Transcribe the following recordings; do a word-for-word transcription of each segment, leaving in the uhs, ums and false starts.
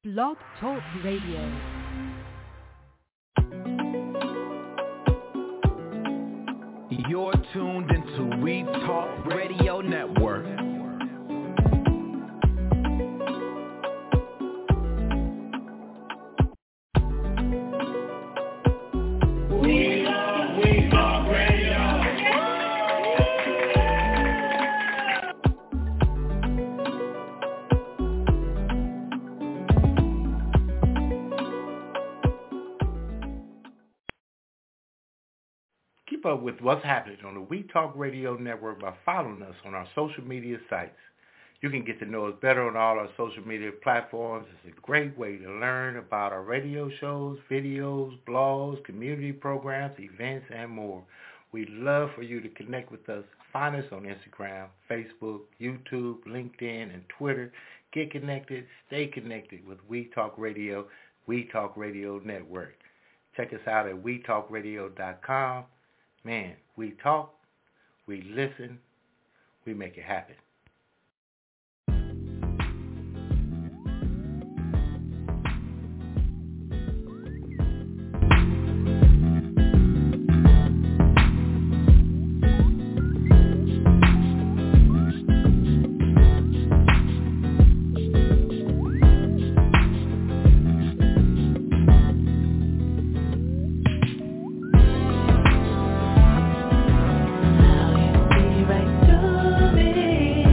Blog Talk Radio. You're tuned into We Talk Radio Network. We love We Talk Radio. Keep up with what's happening on the We Talk Radio Network by following us on our social media sites. You can get to know us better on all our social media platforms. It's a great way to learn about our radio shows, videos, blogs, community programs, events, and more. We'd love for you to connect with us. Find us on Instagram, Facebook, YouTube, LinkedIn, and Twitter. Get connected, stay connected with We Talk Radio, We Talk Radio Network. Check us out at we talk radio dot com. Man, we talk, we listen, we make it happen. Right through me.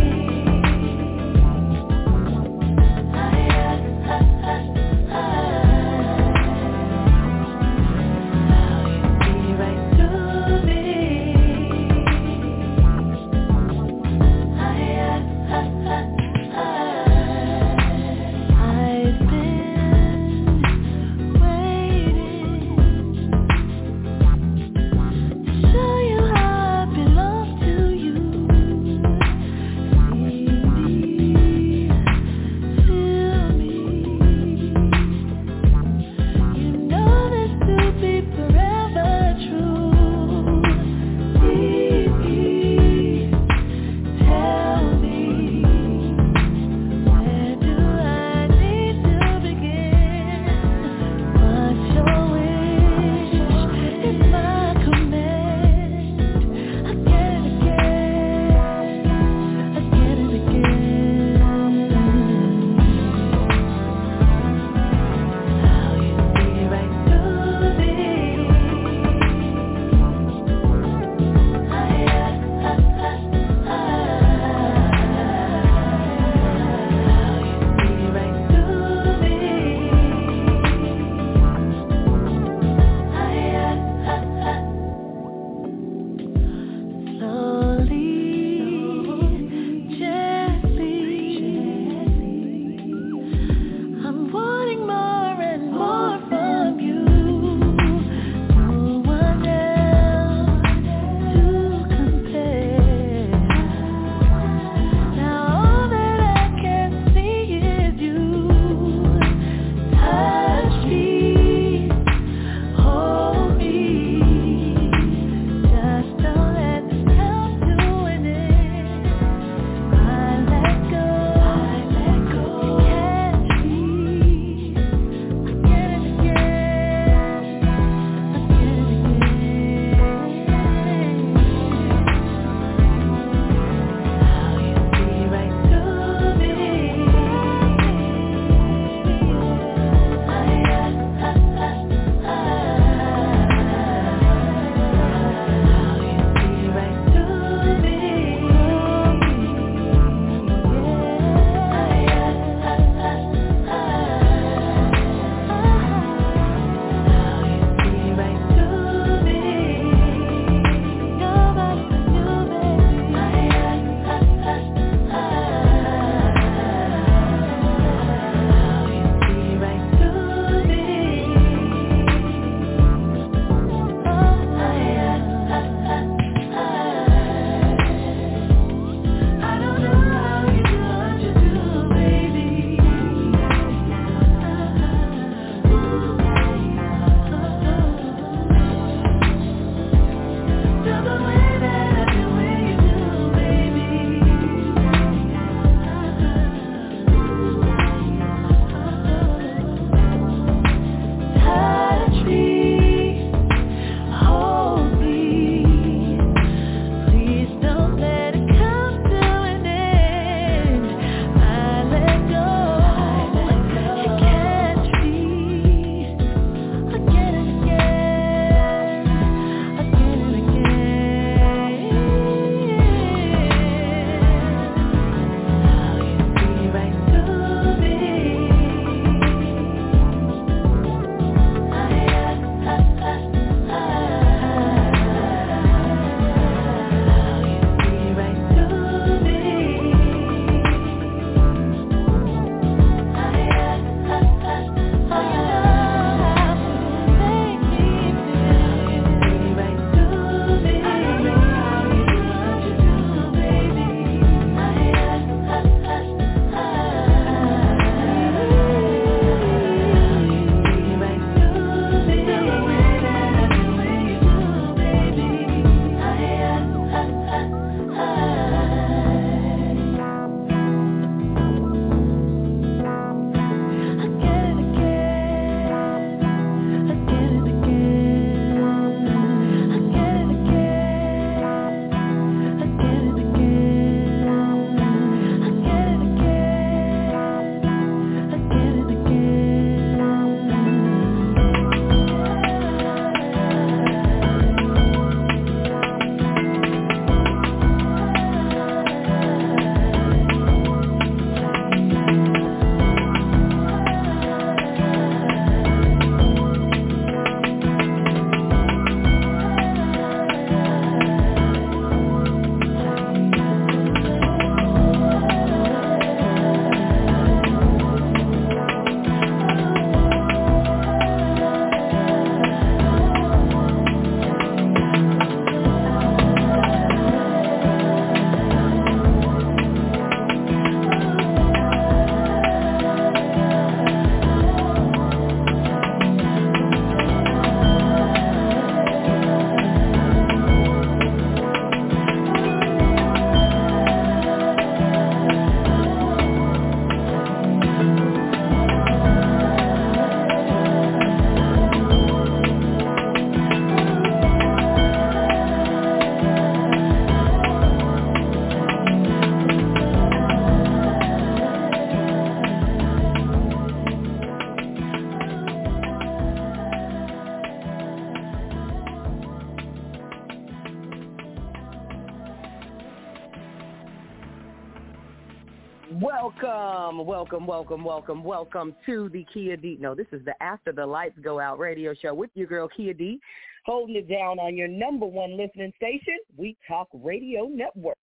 Welcome, welcome, welcome, welcome, welcome to the Kia D. No, this is the After the Lights Go Out radio show with your girl, Kia D, holding it down on your number one listening station, We Talk Radio Network.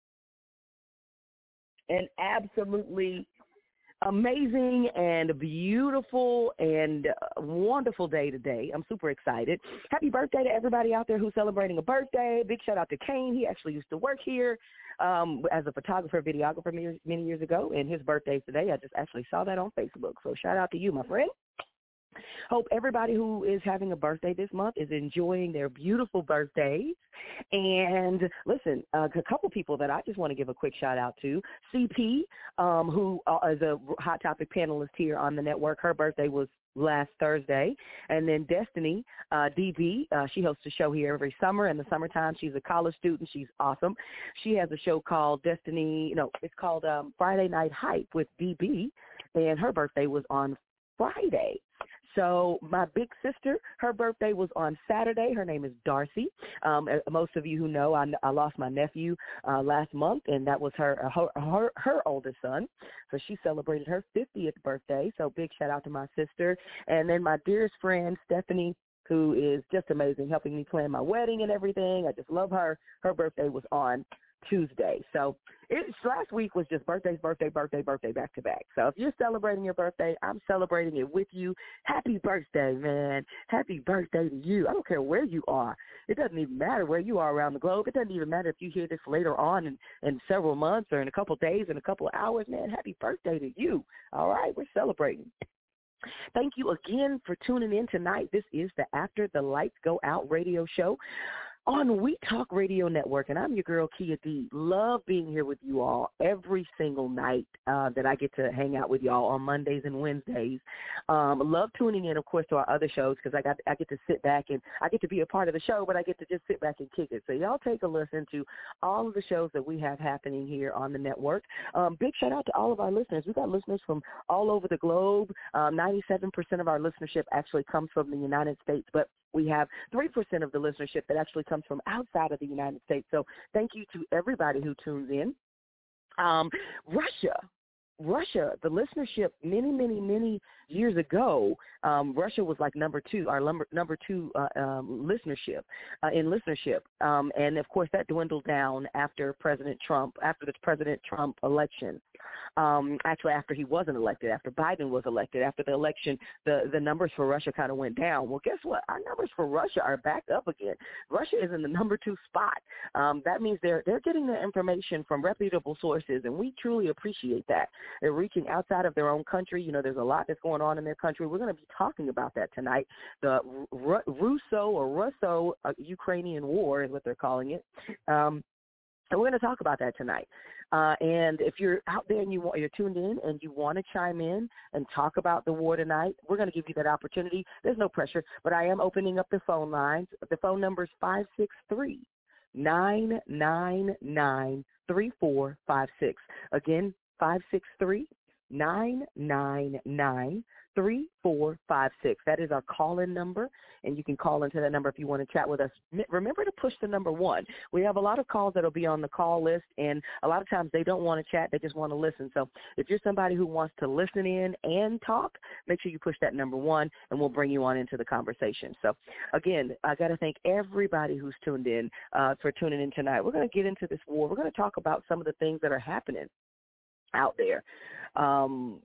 An absolutely amazing and beautiful and wonderful day today. I'm super excited. Happy birthday to everybody out there who's celebrating a birthday. Big shout out to Kane. He actually used to work here um, as a photographer, videographer many, many years ago, and his birthday's today. I just actually saw that on Facebook. So shout out to you, my friend. Hope everybody who is having a birthday this month is enjoying their beautiful birthdays. And listen, uh, a couple people that I just want to give a quick shout out to. C P, um, who uh, is a Hot Topic panelist here on the network. Her birthday was last Thursday. And then Destiny, uh, D B, uh, she hosts a show here every summer. In the summertime, she's a college student. She's awesome. She has a show called Destiny, no, it's called um, Friday Night Hype with D B, and her birthday was on Friday. So my big sister, her birthday was on Saturday. Her name is Darcy. Um, most of you who know, I, I lost my nephew uh, last month, and that was her, her her her oldest son. So she celebrated her fiftieth birthday. So big shout out to my sister. And then my dearest friend, Stephanie, who is just amazing, helping me plan my wedding and everything. I just love her. Her birthday was on Tuesday. So it's last week was just birthdays, birthday, birthday, birthday, back to back. So if you're celebrating your birthday, I'm celebrating it with you. Happy birthday, man. Happy birthday to you. I don't care where you are. It doesn't even matter where you are around the globe. It doesn't even matter if you hear this later on in, in several months or in a couple of days, in a couple of hours, man. Happy birthday to you. All right, we're celebrating. Thank you again for tuning in tonight. This is the After the Lights Go Out radio show on We Talk Radio Network, and I'm your girl, Kia D. Love being here with you all every single night uh, that I get to hang out with y'all on Mondays and Wednesdays. Um, love tuning in, of course, to our other shows because I got I get to sit back and I get to be a part of the show, but I get to just sit back and kick it. So y'all take a listen to all of the shows that we have happening here on the network. Um, big shout out to all of our listeners. We got listeners from all over the globe. Um, ninety-seven percent of our listenership actually comes from the United States, but we have three percent of the listenership that actually comes from outside of the United States. So thank you to everybody who tunes in. Um, Russia. Russia, the listenership many, many, many years ago, um, Russia was like number two, our number, number two uh, um, listenership, uh, in listenership. Um, and, of course, that dwindled down after President Trump, after the President Trump election. Um, actually, after he wasn't elected, after Biden was elected, after the election, the, the numbers for Russia kind of went down. Well, guess what? Our numbers for Russia are back up again. Russia is in the number two spot. Um, that means they're they're getting their information from reputable sources, and we truly appreciate that. They're reaching outside of their own country. You know, there's a lot that's going on in their country. We're going to be talking about that tonight. The R- Russo or Russo-Ukrainian war is what they're calling it. Um, and we're going to talk about that tonight. Uh, and if you're out there and you want, you're tuned in and you want to chime in and talk about the war tonight, we're going to give you that opportunity. There's no pressure, but I am opening up the phone lines. The phone number is five six three, nine nine nine, three four five six. Again, five six three, nine nine nine, three four five six. That is our call-in number, and you can call into that number if you want to chat with us. Remember to push the number one. We have a lot of calls that will be on the call list, and a lot of times they don't want to chat. They just want to listen. So if you're somebody who wants to listen in and talk, make sure you push that number one, and we'll bring you on into the conversation. So, again, I got to thank everybody who's tuned in uh, for tuning in tonight. We're going to get into this war. We're going to talk about some of the things that are happening out there. Um,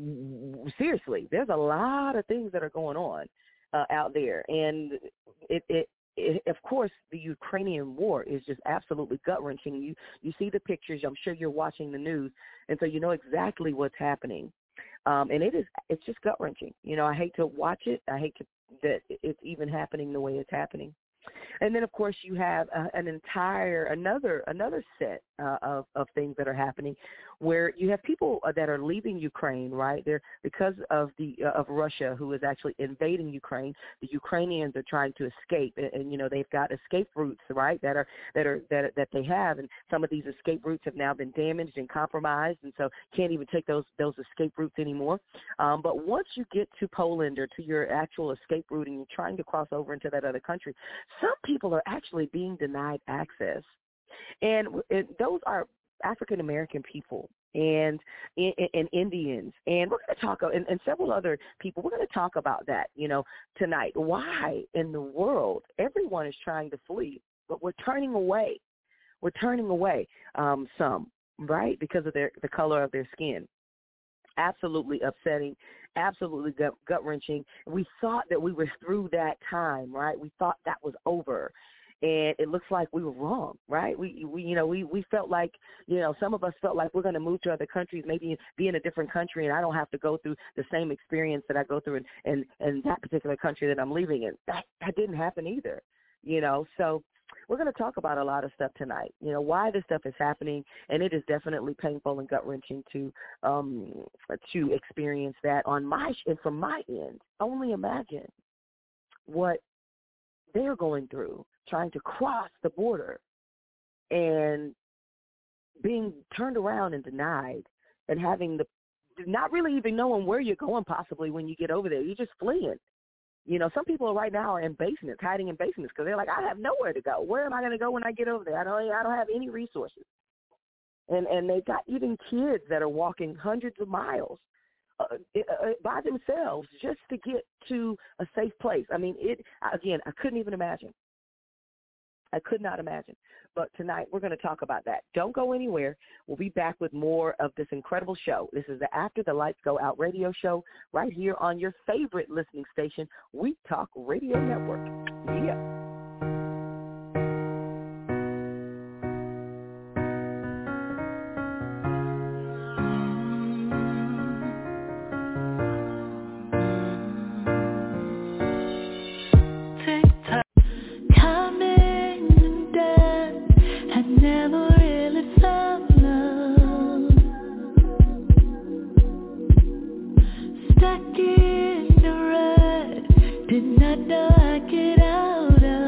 seriously, there's a lot of things that are going on uh, out there. And it, it, it, of course, the Ukrainian war is just absolutely gut-wrenching. You, you see the pictures. I'm sure you're watching the news. And so you know exactly what's happening. Um, and it is, it's just gut-wrenching. You know, I hate to watch it. I hate to, that it's even happening the way it's happening. And then, of course, you have uh, an entire another another set uh, of of things that are happening, where you have people that are leaving Ukraine, right? They're because of the uh, of Russia, who is actually invading Ukraine. The Ukrainians are trying to escape, and, and you know they've got escape routes, right? That are that are that that they have, and some of these escape routes have now been damaged and compromised, and so can't even take those those escape routes anymore. Um, but once you get to Poland or to your actual escape route, and you're trying to cross over into that other country, some people are actually being denied access. And it, those are African-American people and, and, and Indians. And we're going to talk, and, and several other people, we're going to talk about that, you know, tonight. Why in the world everyone is trying to flee, but we're turning away. We're turning away um, some, right, because of their the color of their skin. Absolutely upsetting, absolutely gut, gut-wrenching. We thought that we were through that time, right? We thought that was over. And it looks like we were wrong, right? We, we, you know, we, we felt like, you know, some of us felt like we're going to move to other countries, maybe be in a different country, and I don't have to go through the same experience that I go through in, in, in that particular country that I'm leaving in. That, that didn't happen either, you know. So we're going to talk about a lot of stuff tonight, you know, why this stuff is happening, and it is definitely painful and gut-wrenching to um, to experience that on my and from my end. Only imagine what they're going through, trying to cross the border and being turned around and denied and having the not really even knowing where you're going possibly when you get over there. You're just fleeing. You know, some people right now are in basements, hiding in basements because they're like, I have nowhere to go. Where am I going to go when I get over there? I don't I don't have any resources. And and they've got even kids that are walking hundreds of miles Uh, uh, by themselves just to get to a safe place. I mean, it again, I couldn't even imagine. I could not imagine. But tonight we're going to talk about that. Don't go anywhere. We'll be back with more of this incredible show. This is the After the Lights Go Out radio show right here on your favorite listening station, We Talk Radio Network. Yeah. Did not know I get out of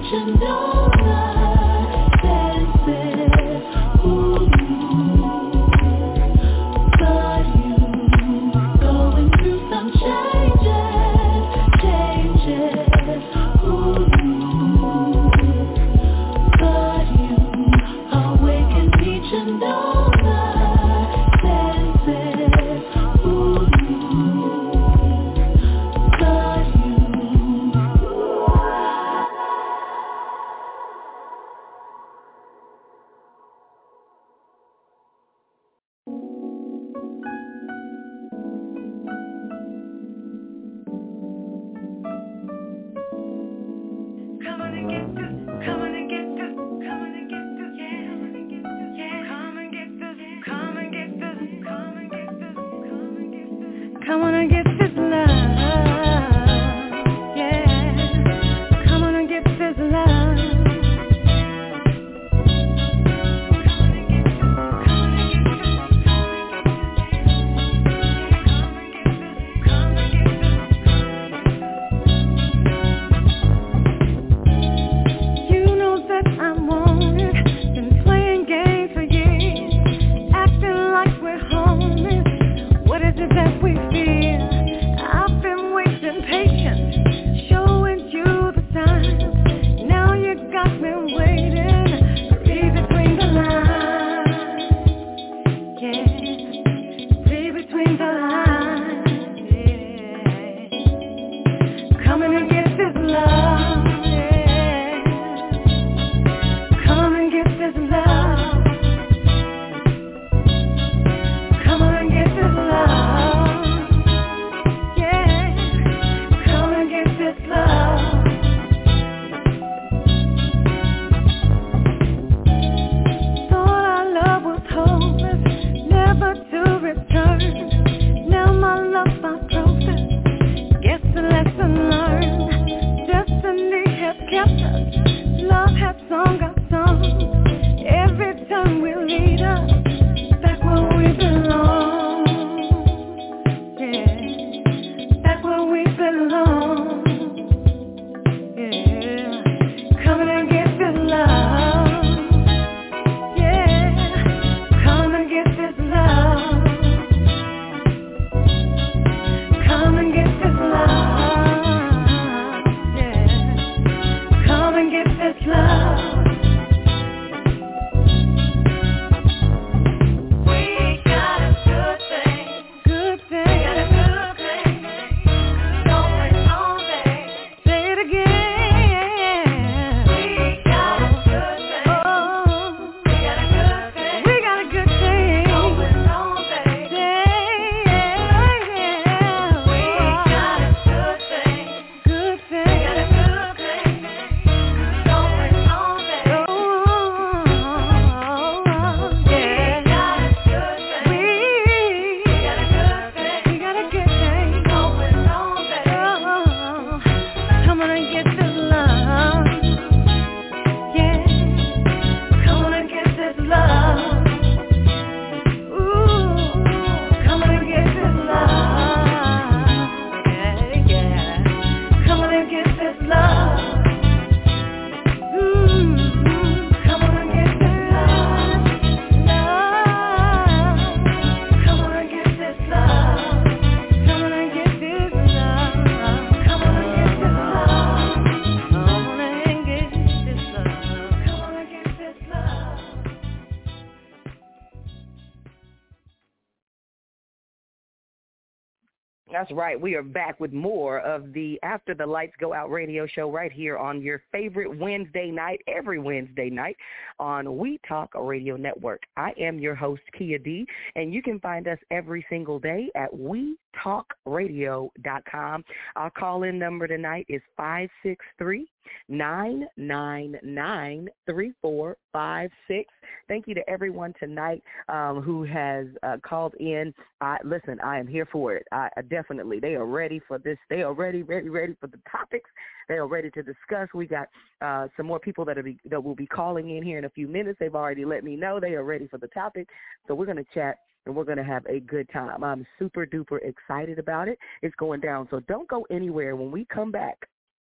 That's right. We are back with more of the After the Lights Go Out radio show right here on your favorite Wednesday night, every Wednesday night on We Talk Radio Network. I am your host, Kia D, and you can find us every single day at we talk radio dot com. Our call-in number tonight is five six three, nine nine nine, three four five six. Thank you to everyone tonight um, who has uh, called in. I, listen, I am here for it. I, I definitely, they are ready for this. They are ready, ready, ready for the topics. They are ready to discuss. We got uh, some more people that, are be, that will be calling in here in a few minutes. They've already let me know they are ready for the topic. So we're going to chat and we're going to have a good time. I'm super duper excited about it. It's going down. So don't go anywhere. When we come back,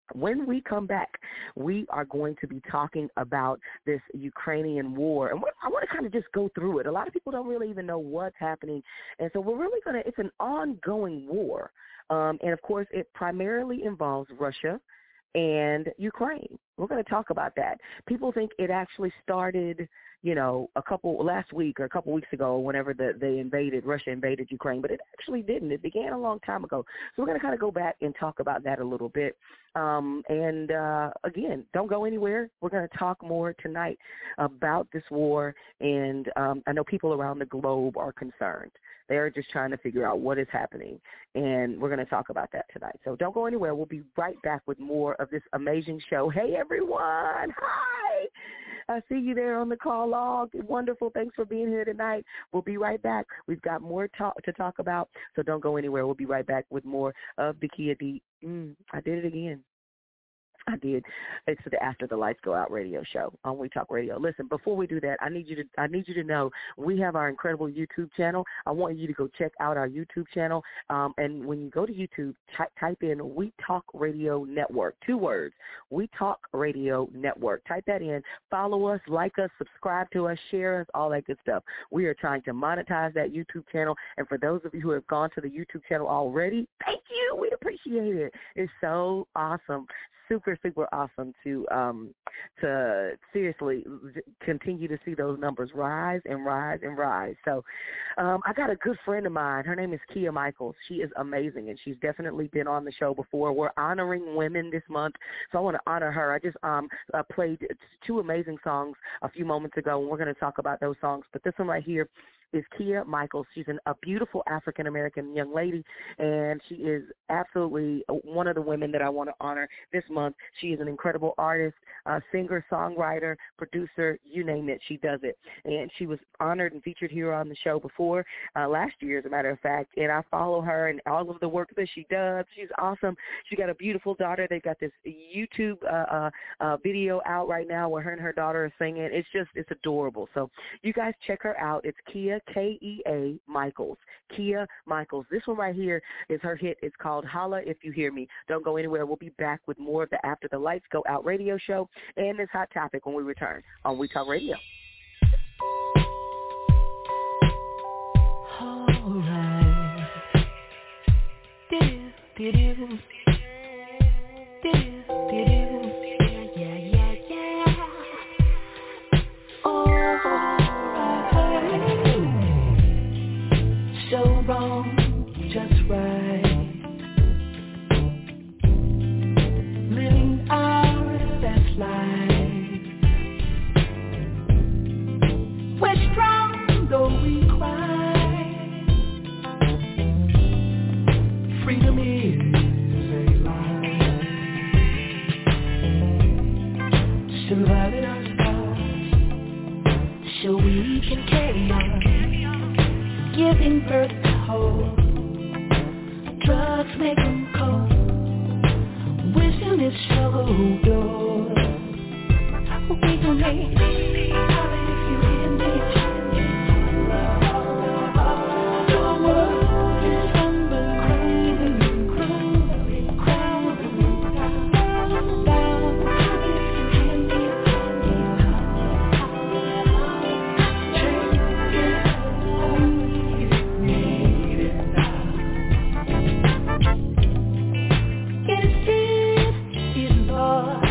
When we come back, we are going to be talking about this Ukrainian war. And I want to kind of just go through it. A lot of people don't really even know what's happening. And so we're really going to – it's an ongoing war. Um, and, of course, it primarily involves Russia and Ukraine. We're going to talk about that. People think it actually started, you know, a couple last week or a couple weeks ago, whenever the, they invaded, Russia invaded Ukraine, but it actually didn't. It began a long time ago. So we're going to kind of go back and talk about that a little bit. Um, and, uh, again, don't go anywhere. We're going to talk more tonight about this war, and um, I know people around the globe are concerned. They're just trying to figure out what is happening, and we're going to talk about that tonight. So don't go anywhere. We'll be right back with more of this amazing show. Hey, everyone. Hi. I see you there on the call log. Wonderful. Thanks for being here tonight. We'll be right back. We've got more talk to talk about, so don't go anywhere. We'll be right back with more of the Kia D. Mm, I did it again. I did. It's the After the Lights Go Out radio show on We Talk Radio. Listen, before we do that, I need you to I need you to know we have our incredible YouTube channel. I want you to go check out our YouTube channel. Um, and when you go to YouTube, ty- type in We Talk Radio Network. Two words. We Talk Radio Network. Type that in. Follow us, like us, subscribe to us, share us, all that good stuff. We are trying to monetize that YouTube channel. And for those of you who have gone to the YouTube channel already, thank you. We appreciate it. It's so awesome. Super, super awesome to um, to seriously continue to see those numbers rise and rise and rise. So um, I got a good friend of mine. Her name is Kia Michaels. She is amazing, and she's definitely been on the show before. We're honoring women this month, so I want to honor her. I just um, uh, played two amazing songs a few moments ago, and we're going to talk about those songs. But this one right here is Kia Michaels. She's an, a beautiful African-American young lady, and she is absolutely one of the women that I want to honor this month. She is an incredible artist, uh, singer, songwriter, producer, you name it, she does it. And she was honored and featured here on the show before, uh, last year, as a matter of fact, and I follow her and all of the work that she does. She's awesome. She got a beautiful daughter. They've got this YouTube uh, uh, uh, video out right now where her and her daughter are singing. It's just, it's adorable. So you guys check her out. It's Kia, K E A Michaels. Kia Michaels. This one right here is her hit. It's called Holla If You Hear Me. Don't go anywhere. We'll be back with more of the After the Lights Go Out radio show and this hot topic when we return on We Talk Radio. All right. Do, do, do. Do, do, do. Yeah, yeah, yeah. All right. So wrong, just right. Living our best life. We're strong though we cry. Freedom is a lie. Survive in our scars, so we can carry on. Giving birth to hope. Drugs make them cold. Wisdom is so dull. We gon' make holla if you hear me. The world is unbelieving, cruel, cruel, down, down. Holla if you hear me. Change it, need it now. Innocence is lost.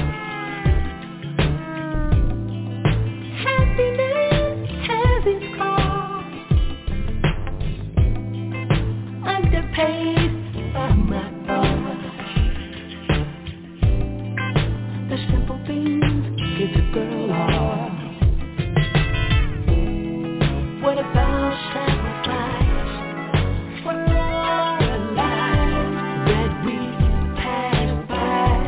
Happiness has its cost. Underpaid by my boss. The simple things get a girl off. What about sacrifice for a life that we pass by?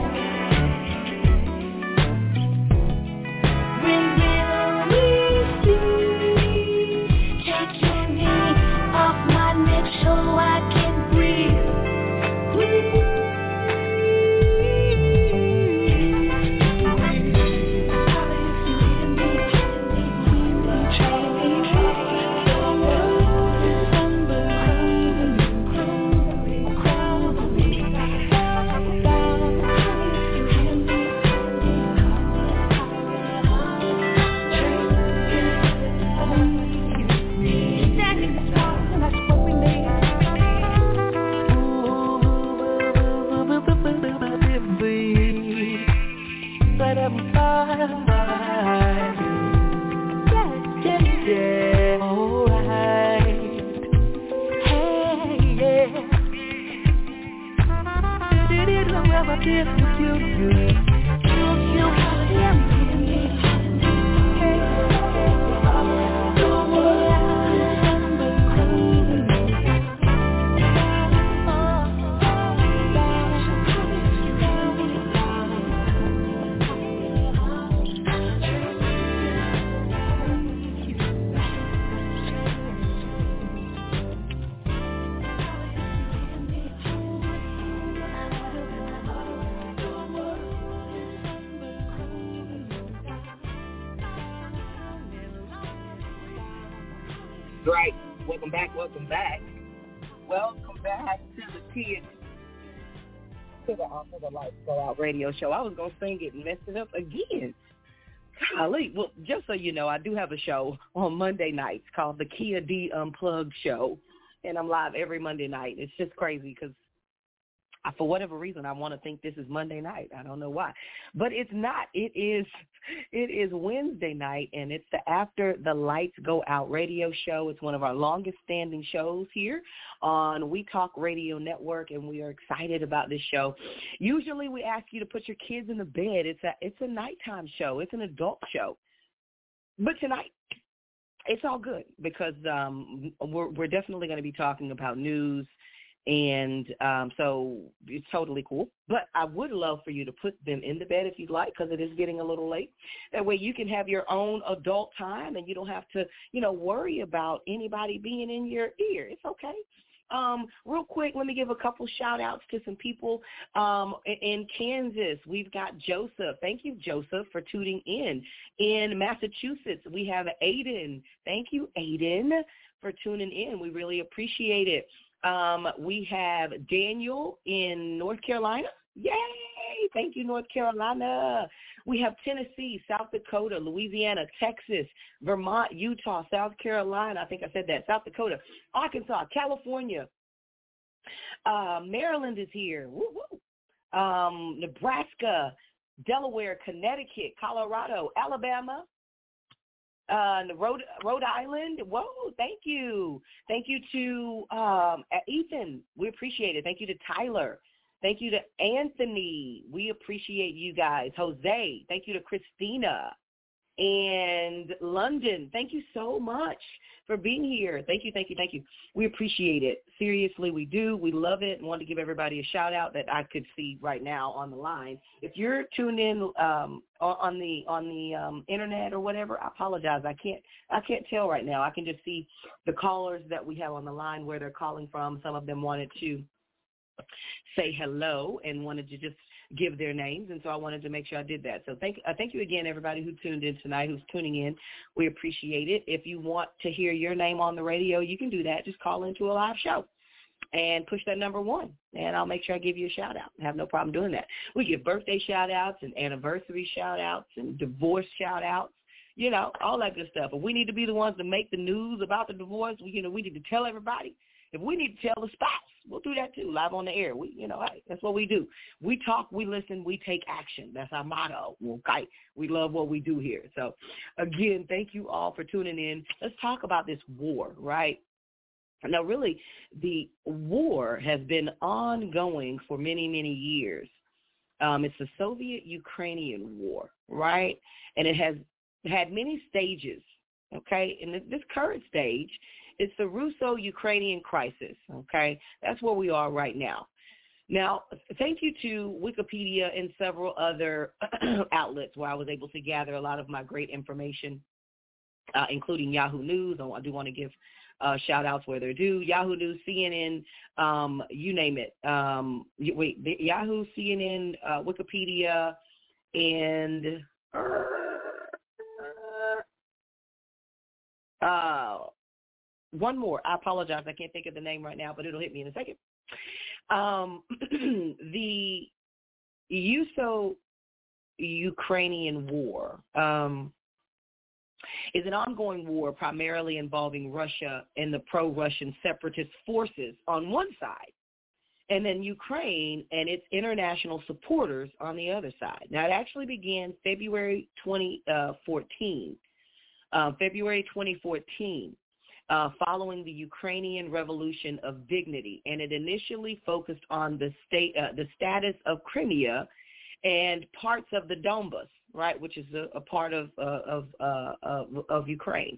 When will we see? Take your knee off my neck so I can breathe. Breathe. out of my mind. Yeah, yeah, yeah, alright. Hey, yeah. Did it love I did with you, you, you, you, yeah. Right. Welcome back. Welcome back. Welcome back to the Tia to the Off of the Lights Go Out radio show. I was gonna sing it and mess it up again. Golly. Well, just so you know, I do have a show on Monday nights called the Kia D Unplugged Show, and I'm live every Monday night. It's just crazy because I, for whatever reason, I want to think this is Monday night. I don't know why, but it's not. It is. It is Wednesday night, and it's the After the Lights Go Out radio show. It's one of our longest-standing shows here on We Talk Radio Network, and we are excited about this show. Usually, we ask you to put your kids in the bed. It's a it's a nighttime show. It's an adult show, but tonight it's all good because um, we're we're definitely going to be talking about news. And um, so it's totally cool. But I would love for you to put them in the bed if you'd like, because it is getting a little late. That way you can have your own adult time and you don't have to, you know, worry about anybody being in your ear. It's okay. Um, real quick, let me give a couple shout-outs to some people um, in Kansas. We've got Joseph. Thank you, Joseph, for tuning in. In Massachusetts, we have Aiden. Thank you, Aiden, for tuning in. We really appreciate it. Um, we have Daniel in North Carolina. Yay! Thank you, North Carolina. We have Tennessee, South Dakota, Louisiana, Texas, Vermont, Utah, South Carolina. I think I said that. South Dakota, Arkansas, California. Uh, Maryland is here. Woo, woo. Um, Nebraska, Delaware, Connecticut, Colorado, Alabama. Uh, Rhode, Rhode Island. Whoa, thank you. Thank you to um, Ethan. We appreciate it. Thank you to Tyler. Thank you to Anthony. We appreciate you guys. Jose. Thank you to Christina. And London. Thank you so much for being here. Thank you, thank you, thank you. We appreciate it. Seriously, we do. We love it and want to give everybody a shout-out that I could see right now on the line. If you're tuned in um, on the on the um, internet or whatever, I apologize. I can't I can't tell right now. I can just see the callers that we have on the line, where they're calling from. Some of them wanted to say hello and wanted to just give their names, and so I wanted to make sure I did that. So thank, uh, thank you again, everybody who tuned in tonight, who's tuning in. We appreciate it. If you want to hear your name on the radio, you can do that. Just call into a live show and push that number one, and I'll make sure I give you a shout-out. I have no problem doing that. We give birthday shout-outs and anniversary shout-outs and divorce shout-outs, you know, all that good stuff. If we need to be the ones to make the news about the divorce, we, you know, we need to tell everybody. If we need to tell the spouse, we'll do that too, live on the air. We, you know, hey, that's what we do. We talk, we listen, we take action. That's our motto. Okay, we love what we do here. So, again, thank you all for tuning in. Let's talk about this war, right? Now, really, the war has been ongoing for many, many years. Um, it's the Soviet-Ukrainian war, right? And it has had many stages, okay? And this current stage, it's the Russo-Ukrainian crisis, okay? That's where we are right now. Now, thank you to Wikipedia and several other outlets where I was able to gather a lot of my great information, uh, including Yahoo News. I do want to give uh, shout-outs where they're due. Yahoo News, C N N, um, you name it. Um, wait, Yahoo, C N N, uh, Wikipedia, and uh, one more. I apologize. I can't think of the name right now, but it'll hit me in a second. Um, the Russo-Ukrainian war um, is an ongoing war primarily involving Russia and the pro-Russian separatist forces on one side, and then Ukraine and its international supporters on the other side. Now, it actually began February twenty fourteen, uh, February twenty fourteen, uh, following the Ukrainian Revolution of Dignity, and it initially focused on the state, uh, the status of Crimea and parts of the Donbas, right, which is a, a part of uh, of, uh, of of Ukraine,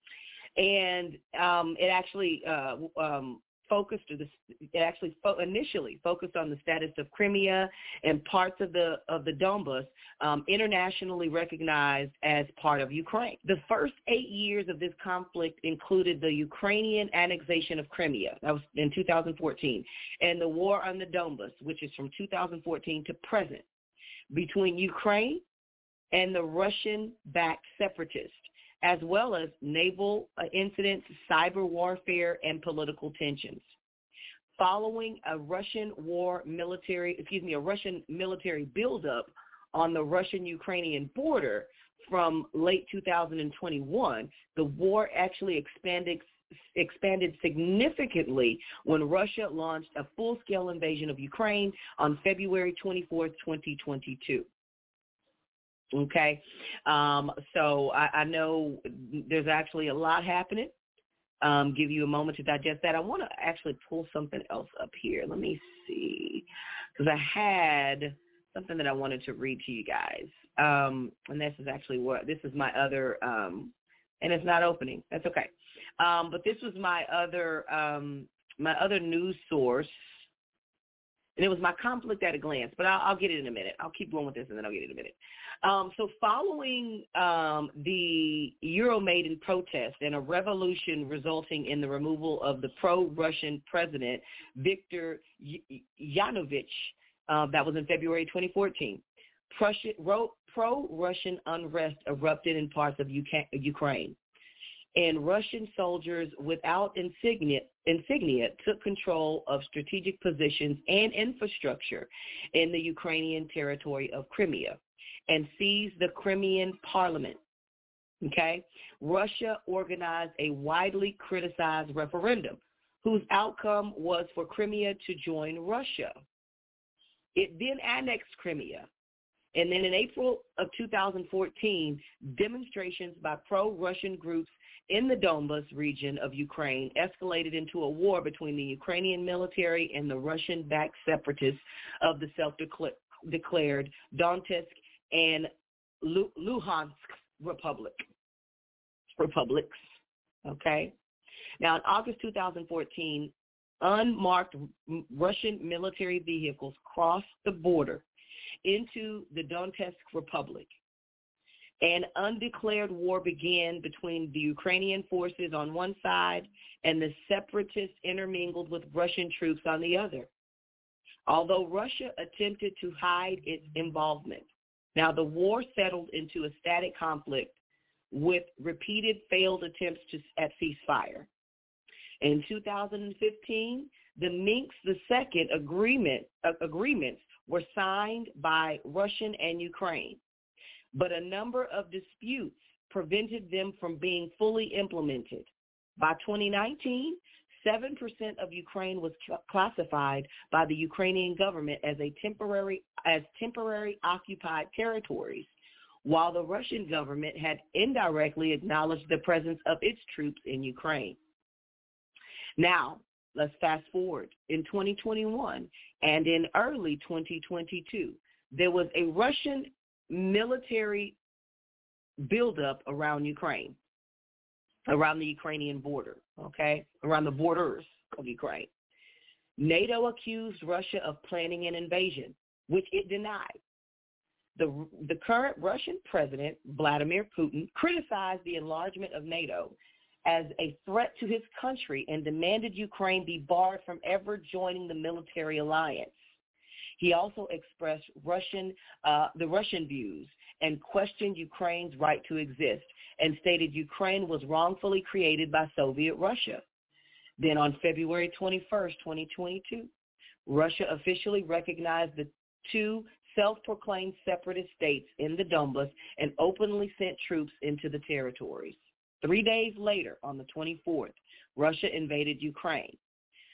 and um, it actually uh, um, focused, or this, it actually fo- initially focused on the status of Crimea and parts of the of the Donbas, um, internationally recognized as part of Ukraine. The first eight years of this conflict included the Ukrainian annexation of Crimea, that was in two thousand fourteen, and the war on the Donbas, which is from two thousand fourteen to present, between Ukraine and the Russian-backed separatists, as well as naval uh, incidents, cyber warfare, and political tensions. Following a Russian war military, excuse me, a Russian military buildup on the Russian-Ukrainian border from late two thousand twenty-one, the war actually expanded expanded significantly when Russia launched a full-scale invasion of Ukraine on February twenty-fourth, twenty twenty-two. Okay, um, so I, I know there's actually a lot happening. Um, give you a moment to digest that. I want to actually pull something else up here. Let me see, because I had something that I wanted to read to you guys, um, and this is actually what this is my other, um, and it's not opening. That's okay, um, but this was my other um, my other news source. And it was my conflict at a glance, but I'll, I'll get it in a minute. I'll keep going with this, and then I'll get it in a minute. Um, so following um, the Euromaidan protest and a revolution resulting in the removal of the pro-Russian president, Viktor Yanukovych, uh, that was in February twenty fourteen, Prussia, ro- pro-Russian unrest erupted in parts of U K, Ukraine. And Russian soldiers without insignia, insignia took control of strategic positions and infrastructure in the Ukrainian territory of Crimea and seized the Crimean parliament. Okay? Russia organized a widely criticized referendum whose outcome was for Crimea to join Russia. It then annexed Crimea. And then in April of two thousand fourteen, demonstrations by pro-Russian groups in the Donbas region of Ukraine escalated into a war between the Ukrainian military and the Russian-backed separatists of the self-declared Donetsk and Luhansk Republic, republics. Okay? Now, in August two thousand fourteen, unmarked Russian military vehicles crossed the border into the Donetsk Republic. An undeclared war began between the Ukrainian forces on one side and the separatists intermingled with Russian troops on the other, although Russia attempted to hide its involvement. Now, the war settled into a static conflict with repeated failed attempts to, at ceasefire. In two thousand fifteen, the Minsk the Second agreement, uh, agreements were signed by Russia and Ukraine, but a number of disputes prevented them from being fully implemented. By twenty nineteen, seven percent of Ukraine was cl- classified by the Ukrainian government as a temporary as temporary occupied territories, while the Russian government had indirectly acknowledged the presence of its troops in Ukraine. Now, let's fast forward. In twenty twenty-one and in early twenty twenty-two, there was a Russian military buildup around Ukraine, around the Ukrainian border, okay, around the borders of Ukraine. NATO accused Russia of planning an invasion, which it denied. The, the current Russian president, Vladimir Putin, criticized the enlargement of NATO as a threat to his country and demanded Ukraine be barred from ever joining the military alliance. He also expressed Russian, uh, the Russian views and questioned Ukraine's right to exist and stated Ukraine was wrongfully created by Soviet Russia. Then on February twenty-first, twenty twenty-two, Russia officially recognized the two self-proclaimed separatist states in the Donbas and openly sent troops into the territories. Three days later, on the twenty-fourth, Russia invaded Ukraine.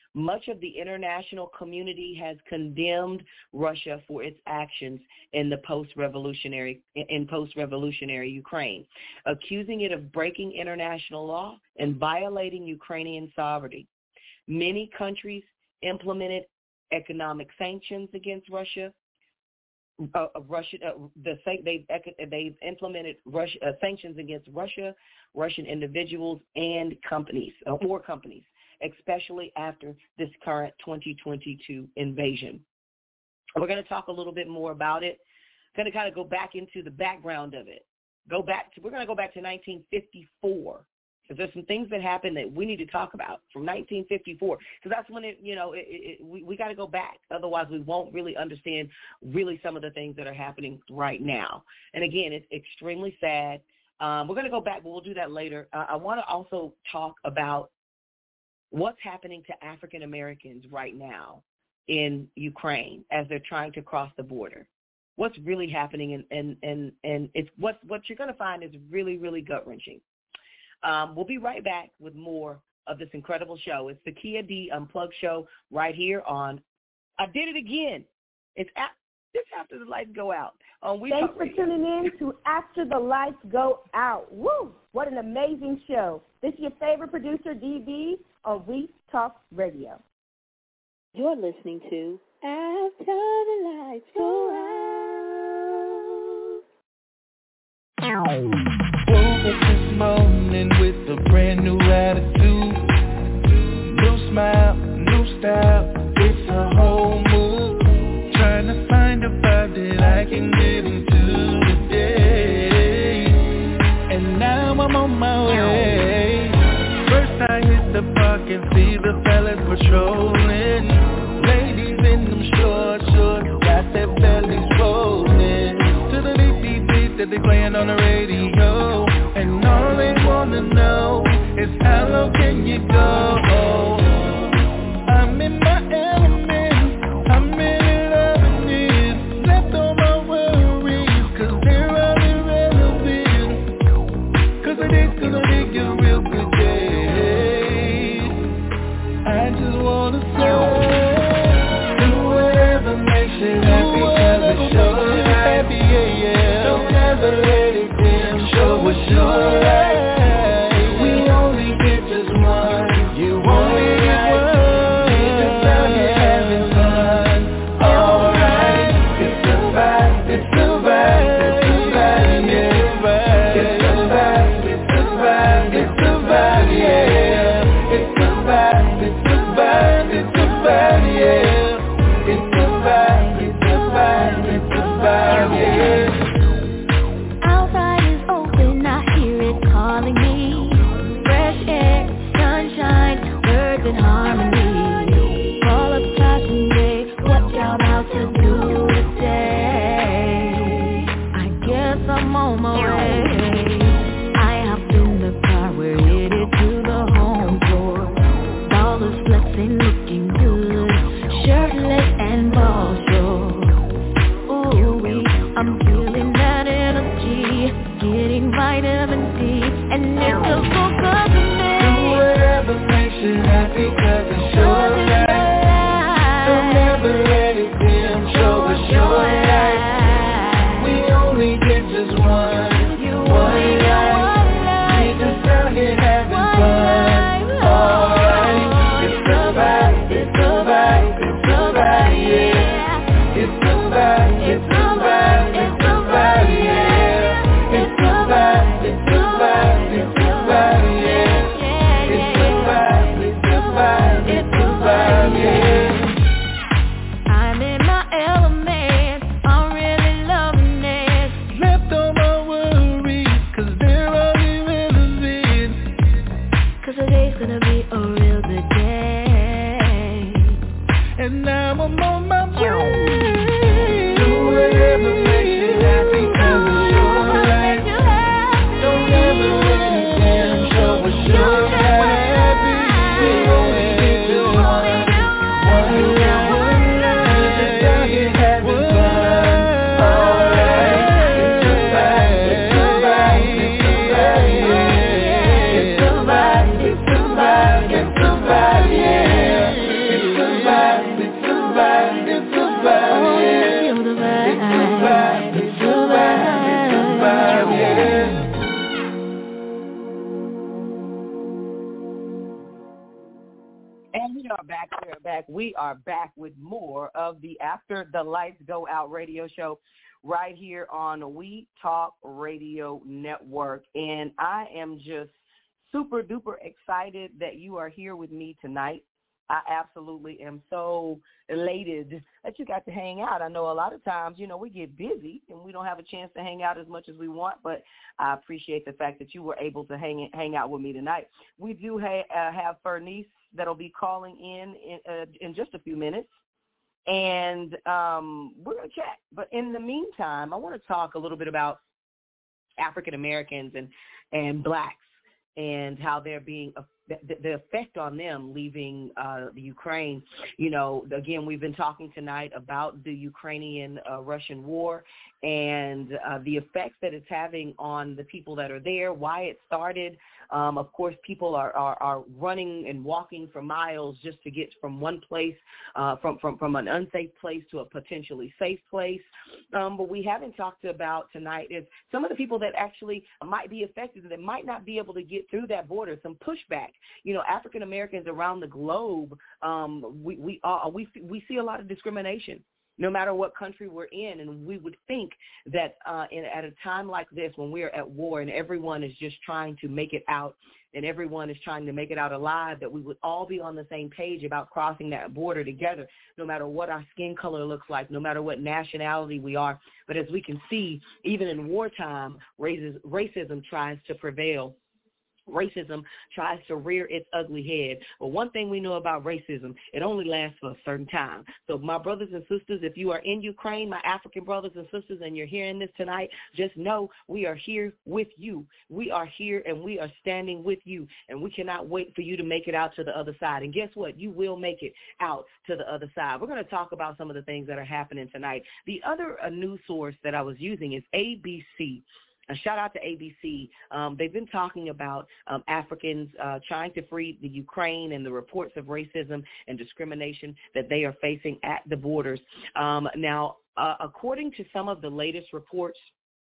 Much of the international community has condemned Russia for its actions in the post-revolutionary in post-revolutionary Ukraine, accusing it of breaking international law and violating Ukrainian sovereignty. Many countries implemented economic sanctions against Russia. Uh, Russia, uh, the they've they've implemented Russia, uh, sanctions against Russia, Russian individuals, and companies, uh, or companies, especially after this current twenty twenty-two invasion. We're going to talk a little bit more about it. Going to kind of go back into the background of it. Go back to we're going to go back to nineteen fifty-four. Because there's some things that happened that we need to talk about from nineteen fifty-four. Because that's when it, you know, it, it, we, we got to go back. Otherwise, we won't really understand really some of the things that are happening right now. And again, it's extremely sad. Um, we're going to go back, but we'll do that later. Uh, I want to also talk about what's happening to African Americans right now in Ukraine as they're trying to cross the border. What's really happening, and and and, and it's what what you're going to find is really, really gut wrenching. Um, we'll be right back with more of this incredible show. It's the Kia D Unplugged show right here on I Did It Again. It's at, just after the lights go out. Um, we Thanks for tuning in to After the Lights Go Out. Woo! What an amazing show. This is your favorite producer, D B, on We Talk Radio. You're listening to After the Lights Go Out. Woke up this morning with a brand new attitude. New smile, new style, it's a whole mood. Trying to find a vibe that I can get into today. And now I'm on my way. First I hit the park and see the fellas patrolling. Ladies in them short shorts, got their bellies rolling. To the beat beat beat that they playing on the radio. And all they wanna know is how low can you go? I'm in my element, I'm really loving it. Left all my worries, cause they're all irrelevant. Cause I dig, cause I dig a real good day. I just wanna say, do whatever makes you happy, cause it shows you happy, yeah, yeah. Don't ever let it dim, show us your light. We only get just one, you only get one. It's just out here having fun, alright. It's the vibe, it's the vibe, it's the vibe, yeah. It's the vibe, it's the vibe, it's the vibe, yeah. It's the vibe, it's the vibe, it's the vibe, yeah. It's the vibe, it's the vibe, it's the vibe, yeah. Outside is open, I hear it calling me. Fresh air, sunshine, words in harmony. All of Passion Day, what y'all about to do today? I guess I'm on my way. I hopped in the car, we're headed to the home floor. Dollars flexing, looking good, shirtless and ball show. Ooh, I'm feeling that energy, getting vitamin D, and it feels so good to me. Do whatever makes you happy, cause it's your life. Don't ever let it dim, show us your light. We only get just one, one life. We just out here having fun, alright. It's the vibe, it's the vibe, it's the vibe, yeah. It's the vibe, it's the vibe, it's the vibe, yeah. It's the vibe, it's the vibe, it's the vibe, yeah. It's the vibe, it's the vibe, it's the back. We are back. We are back with more of the After the Lights Go Out radio show right here on We Talk Radio Network. And I am just super duper excited that you are here with me tonight. I absolutely am so elated that you got to hang out. I know a lot of times, you know, we get busy and we don't have a chance to hang out as much as we want, but I appreciate the fact that you were able to hang hang out with me tonight. We do ha- uh, have Fernice that'll be calling in in, uh, in just a few minutes, and um, we're going to chat. But in the meantime, I want to talk a little bit about African Americans and, and blacks and how they're being the, the effect on them leaving uh, the Ukraine. You know, again, we've been talking tonight about the Ukrainian-Russian uh, war and uh, the effects that it's having on the people that are there, why it started. Um, of course, people are, are, are running and walking for miles just to get from one place, uh, from, from, from an unsafe place to a potentially safe place. Um, but we haven't talked about tonight is some of the people that actually might be affected that might not be able to get through that border, some pushback. You know, African Americans around the globe, um, we we, uh, we we see a lot of discrimination, no matter what country we're in. And we would think that uh, in, at a time like this, when we're at war and everyone is just trying to make it out and everyone is trying to make it out alive, that we would all be on the same page about crossing that border together, no matter what our skin color looks like, no matter what nationality we are. But as we can see, even in wartime, racism, racism tries to prevail. Racism tries to rear its ugly head. But one thing we know about racism, it only lasts for a certain time. So my brothers and sisters, if you are in Ukraine, my African brothers and sisters, and you're hearing this tonight, just know we are here with you. We are here and we are standing with you. And we cannot wait for you to make it out to the other side. And guess what? You will make it out to the other side. We're going to talk about some of the things that are happening tonight. The other uh, news source that I was using is A B C. A shout out to A B C. Um, they've been talking about um, Africans uh, trying to free the Ukraine and the reports of racism and discrimination that they are facing at the borders. Um, now, uh, according to some of the latest reports,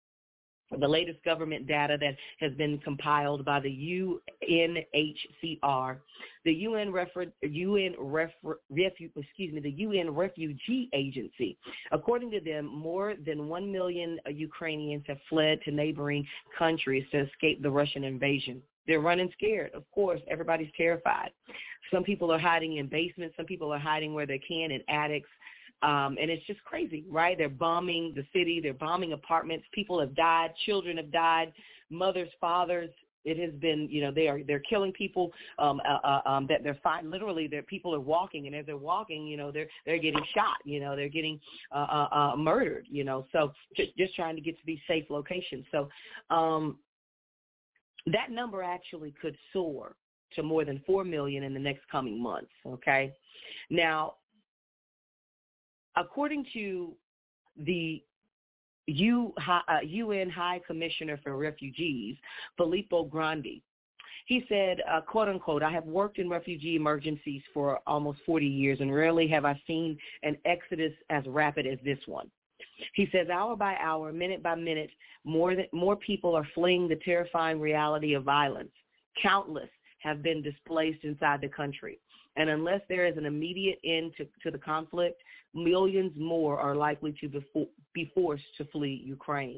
the latest government data that has been compiled by the U N H C R, the U N refer, U N refer, refu, excuse me, the U N Refugee Agency. According to them, more than one million Ukrainians have fled to neighboring countries to escape the Russian invasion. They're running scared. Of course, everybody's terrified. Some people are hiding in basements. Some people are hiding where they can in attics. Um, and it's just crazy, right? They're bombing the city. They're bombing apartments. People have died. Children have died. Mothers, fathers. It has been, you know, they are they're killing people. Um, uh, uh, um, that they're fine. Literally, their people are walking, and as they're walking, you know, they're they're getting shot. You know, they're getting uh, uh, uh, murdered. You know, so just, just trying to get to these safe locations. So um, that number actually could soar to more than four million in the next coming months. Okay, now. According to the U N High Commissioner for Refugees, Filippo Grandi, he said, uh, quote unquote, I have worked in refugee emergencies for almost forty years, and rarely have I seen an exodus as rapid as this one. He says, hour by hour, minute by minute, more than, more people are fleeing the terrifying reality of violence. Countless have been displaced inside the country. And unless there is an immediate end to, to the conflict, millions more are likely to be forced to flee Ukraine.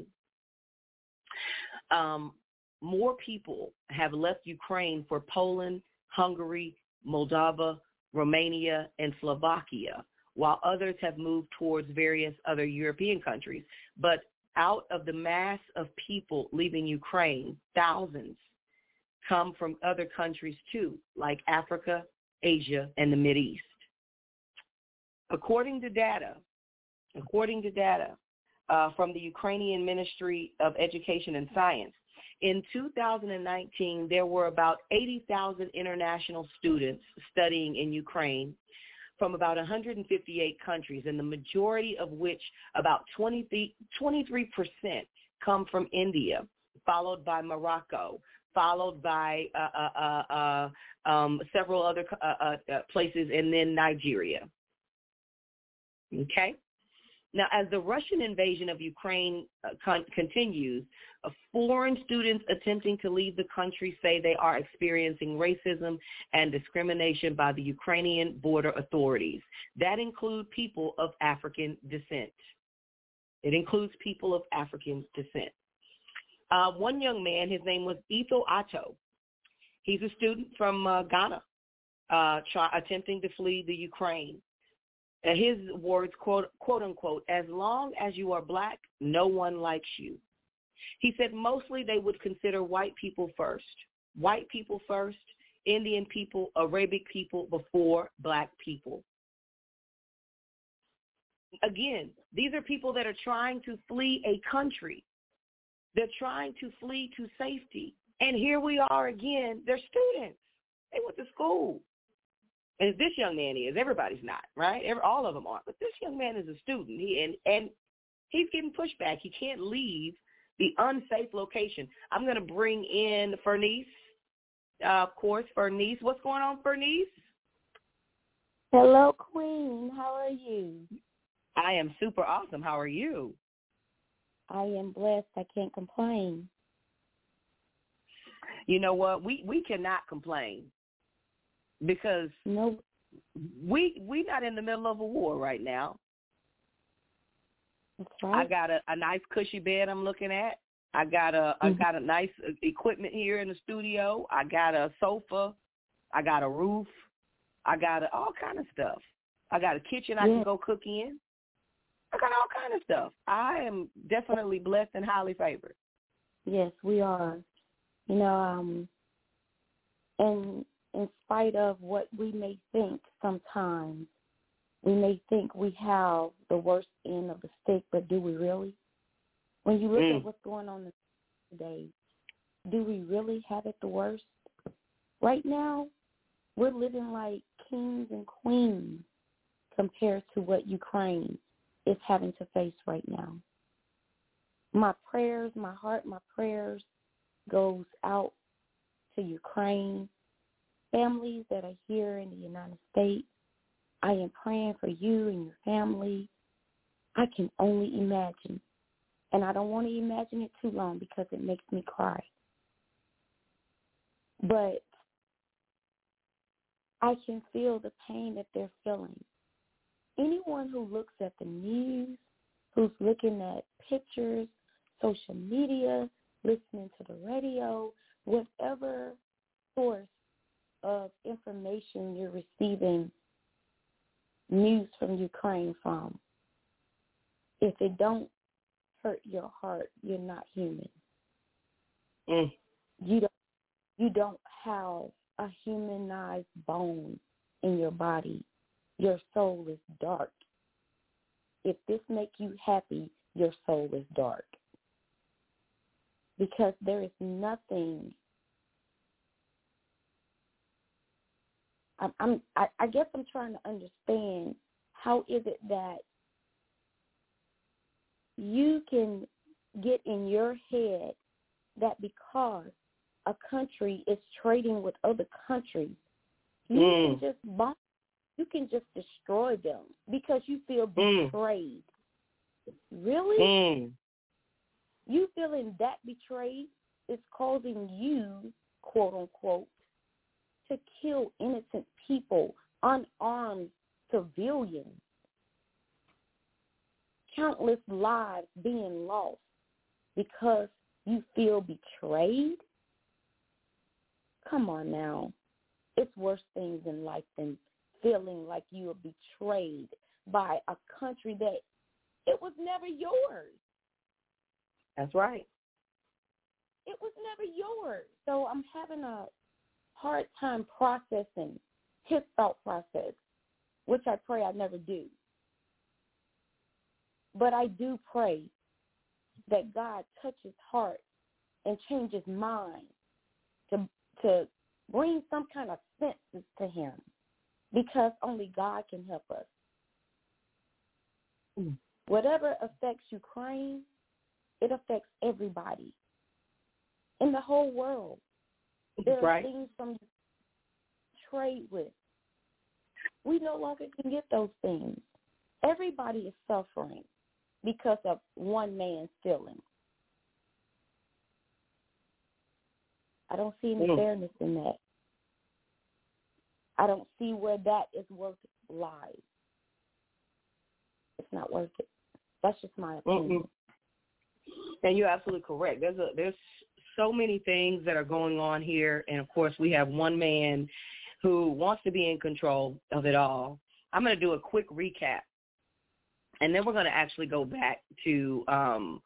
Um, more people have left Ukraine for Poland, Hungary, Moldova, Romania, and Slovakia, while others have moved towards various other European countries. But out of the mass of people leaving Ukraine, thousands come from other countries too, like Africa, Asia, and the Mideast. According to data, according to data uh, from the Ukrainian Ministry of Education and Science, in two thousand nineteen, there were about eighty thousand international students studying in Ukraine from about one hundred fifty-eight countries, and the majority of which, about twenty-three percent, come from India, followed by Morocco, followed by uh, uh, uh, uh, um, several other uh, uh, places, and then Nigeria. Okay? Now, as the Russian invasion of Ukraine uh, con- continues, uh, foreign students attempting to leave the country say they are experiencing racism and discrimination by the Ukrainian border authorities. That include people of African descent. It includes people of African descent. Uh, one young man, his name was Etho Atto. He's a student from uh, Ghana, uh, try, attempting to flee the Ukraine. Uh, his words, quote, quote unquote, as long as you are black, no one likes you. He said mostly they would consider white people first. White people first, Indian people, Arabic people before black people. Again, these are people that are trying to flee a country. They're trying to flee to safety. And here we are again. They're students. They went to school. And this young man is. Everybody's not, right? Every, all of them aren't. But this young man is a student, he, and, and he's getting pushback. He can't leave the unsafe location. I'm going to bring in Fernice, uh, of course. Fernice, what's going on, Fernice? Hello, Queen. How are you? I am super awesome. How are you? I am blessed. I can't complain. You know what? We, we cannot complain. Because no, we we not in the middle of a war right now. That's right. I got a, a nice cushy bed I'm looking at. I got a mm-hmm. I got a nice equipment here in the studio. I got a sofa. I got a roof. I got a, all kind of stuff. I got a kitchen I yeah. can go cook in. I got all kind of stuff. I am definitely blessed and highly favored. Yes, we are. You know, um, and. In spite of what we may think sometimes, we may think we have the worst end of the stick, but do we really? When you look mm. at what's going on today, do we really have it the worst? Right now, we're living like kings and queens compared to what Ukraine is having to face right now. My prayers, my heart, my prayers goes out to Ukraine. Families that are here in the United States, I am praying for you and your family. I can only imagine, and I don't want to imagine it too long because it makes me cry. But I can feel the pain that they're feeling. Anyone who looks at the news, who's looking at pictures, social media, listening to the radio, whatever source of information you're receiving news from Ukraine from, if it don't hurt your heart, you're not human. Mm. You don't you don't have a humanized bone in your body. Your soul is dark. If this makes you happy, your soul is dark. Because there is nothing I'm, I'm, I, I guess I'm trying to understand how is it that you can get in your head that because a country is trading with other countries, you mm. can just bomb, you can just destroy them because you feel betrayed. Mm. Really? Mm. You feeling that betrayed is causing you, quote unquote, to kill innocent people, unarmed civilians, countless lives being lost because you feel betrayed? Come on now. It's worse things in life than feeling like you are betrayed by a country that it was never yours. That's right. It was never yours. So I'm having a hard time processing his thought process, which I pray I never do. But I do pray that God touch his heart and change his mind to to bring some kind of sense to him, because only God can help us. Mm. Whatever affects Ukraine, it affects everybody in the whole world. There right. are things from trade with. We no longer can get those things. Everybody is suffering. because of one man's feelings. I don't see any mm. fairness in that. I don't see where that is worth lives. It's not worth it. That's just my opinion. Mm-hmm. And you're absolutely correct. There's a, there's so many things that are going on here, and of course we have one man who wants to be in control of it all. I'm going to do a quick recap, and then we're going to actually go back to um,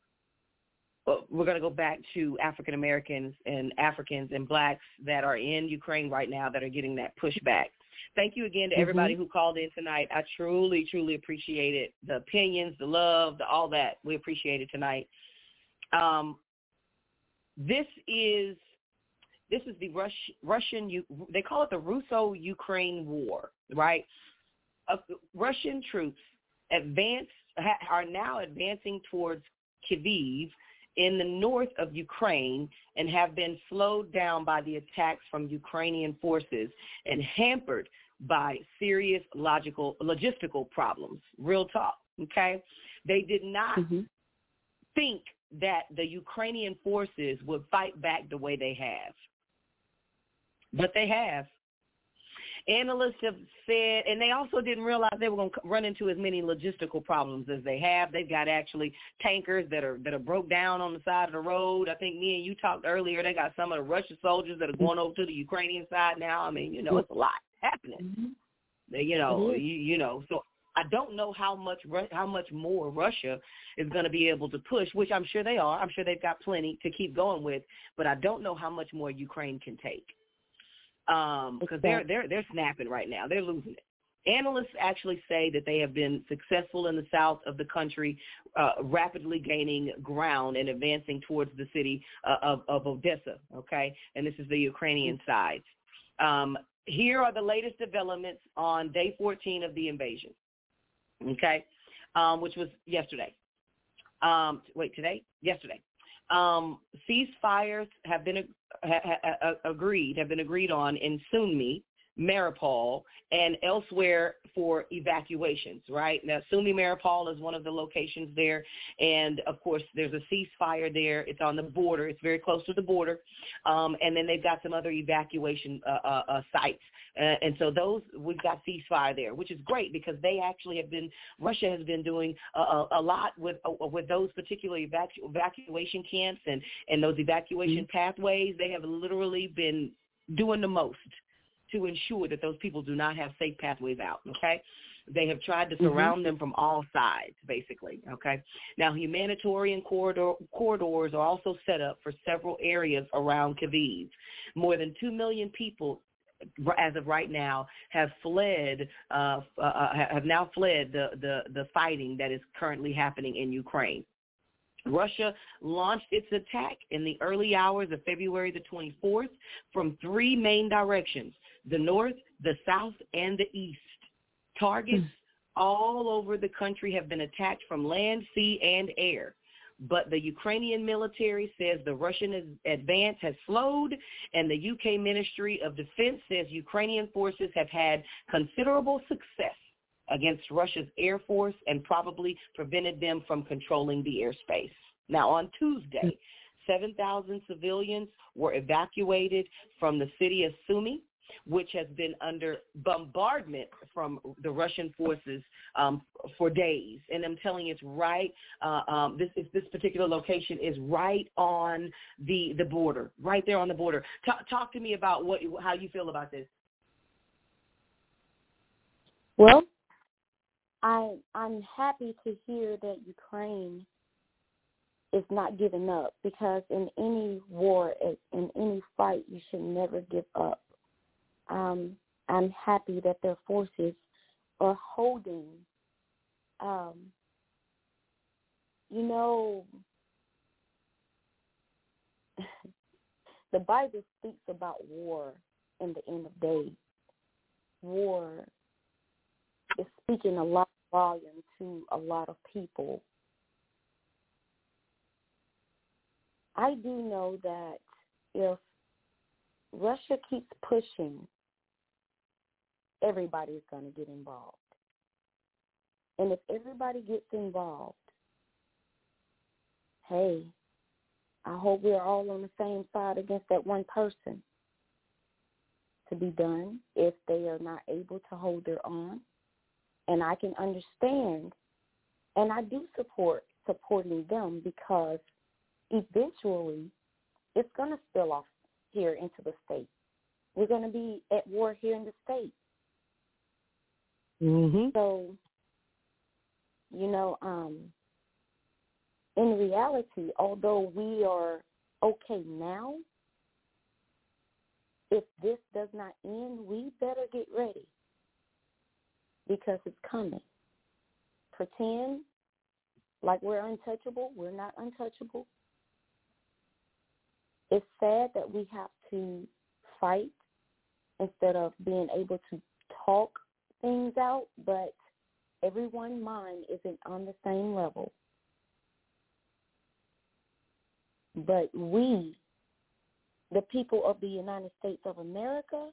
we're going to go back to African Americans and Africans and blacks that are in Ukraine right now that are getting that pushback. Thank you again to everybody mm-hmm. who called in tonight. I truly, truly appreciate it. The opinions, the love, the, all that. We appreciate it tonight. Um, this is this is the Rus- Russian, they call it the Russo-Ukraine War, right? Uh, Russian troops advance ha, are now advancing towards Kyiv in the north of Ukraine and have been slowed down by the attacks from Ukrainian forces and hampered by serious logical logistical problems. Real talk, okay? They did not mm-hmm. think that the Ukrainian forces would fight back the way they have. But they have. Analysts have said, and they also didn't realize they were going to run into as many logistical problems as they have. They've got actually tankers that are that are broke down on the side of the road. I think me and you talked earlier. They got some of the Russian soldiers that are going over to the Ukrainian side now. I mean, you know, it's a lot happening. Mm-hmm. They, you know, mm-hmm. you, you know, so I don't know how much how much more Russia is going to be able to push, which I'm sure they are. I'm sure they've got plenty to keep going with, but I don't know how much more Ukraine can take. Um, because they're they're they're snapping right now. They're losing it. Analysts actually say that they have been successful in the south of the country, uh, rapidly gaining ground and advancing towards the city uh, of, of Odessa, okay? And this is the Ukrainian side. Um, here are the latest developments on day fourteen of the invasion, okay, um, which was yesterday. Um, wait, today? Yesterday. Um, ceasefires have been ha, ha, agreed, have been agreed on in Sumy, Mariupol, and elsewhere for evacuations, right? Now, Sumy, Mariupol is one of the locations there, and, of course, there's a ceasefire there. It's on the border. It's very close to the border, um, and then they've got some other evacuation uh, uh, uh, sites, uh, and so those, we've got ceasefire there, which is great because they actually have been, Russia has been doing a, a lot with uh, with those particular evacu- evacuation camps and, and those evacuation mm-hmm. pathways. They have literally been doing the most to ensure that those people do not have safe pathways out, okay? They have tried to surround mm-hmm. them from all sides, basically, okay? Now, humanitarian corridor, corridors are also set up for several areas around Kyiv. More than two million people, as of right now, have fled, uh, uh, have now fled the, the, the fighting that is currently happening in Ukraine. Russia launched its attack in the early hours of February the twenty-fourth from three main directions, the north, the south, and the east. Targets mm. all over the country have been attacked from land, sea, and air. But the Ukrainian military says the Russian advance has slowed, and the U K Ministry of Defense says Ukrainian forces have had considerable success against Russia's Air Force and probably prevented them from controlling the airspace. Now, on Tuesday, seven thousand civilians were evacuated from the city of Sumy, which has been under bombardment from the Russian forces um, for days. And I'm telling you, it's right, uh, um, this is, this particular location is right on the, the border, right there on the border. Talk, talk to me about what how you feel about this. Well, I, I'm happy to hear that Ukraine is not giving up, because in any war, in any fight, you should never give up. Um, I'm happy that their forces are holding, um, you know, the Bible speaks about war in the end of days. War is speaking a lot of volume to a lot of people. I do know that if Russia keeps pushing, everybody's going to get involved. And if everybody gets involved, hey, I hope we're all on the same side against that one person. To be done if they are not able to hold their own. And I can understand, and I do support supporting them because eventually it's going to spill off here into the state. We're going to be at war here in the state. Mm-hmm. So, you know, um, in reality, although we are okay now, if this does not end, we better get ready because it's coming. Pretend like we're untouchable. We're not untouchable. It's sad that we have to fight instead of being able to talk things out, but everyone's mind isn't on the same level. But we, the people of the United States of America,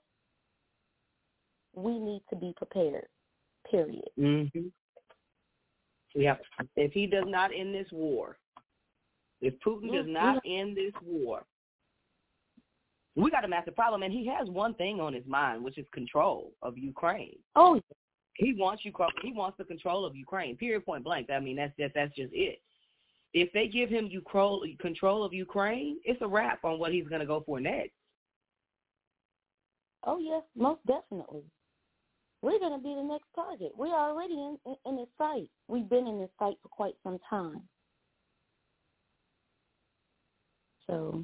we need to be prepared, period. Mm-hmm. Yeah. If he does not end this war, if Putin does not end this war, we got a massive problem. And he has one thing on his mind, which is control of Ukraine. Oh, he wants you. He wants the control of Ukraine. Period. Point blank. I mean, that's just, that's just it. If they give him control control of Ukraine, it's a wrap on what he's going to go for next. Oh, yes, most definitely. We're going to be the next target. We're already in, in, in this fight. We've been in this fight for quite some time. So,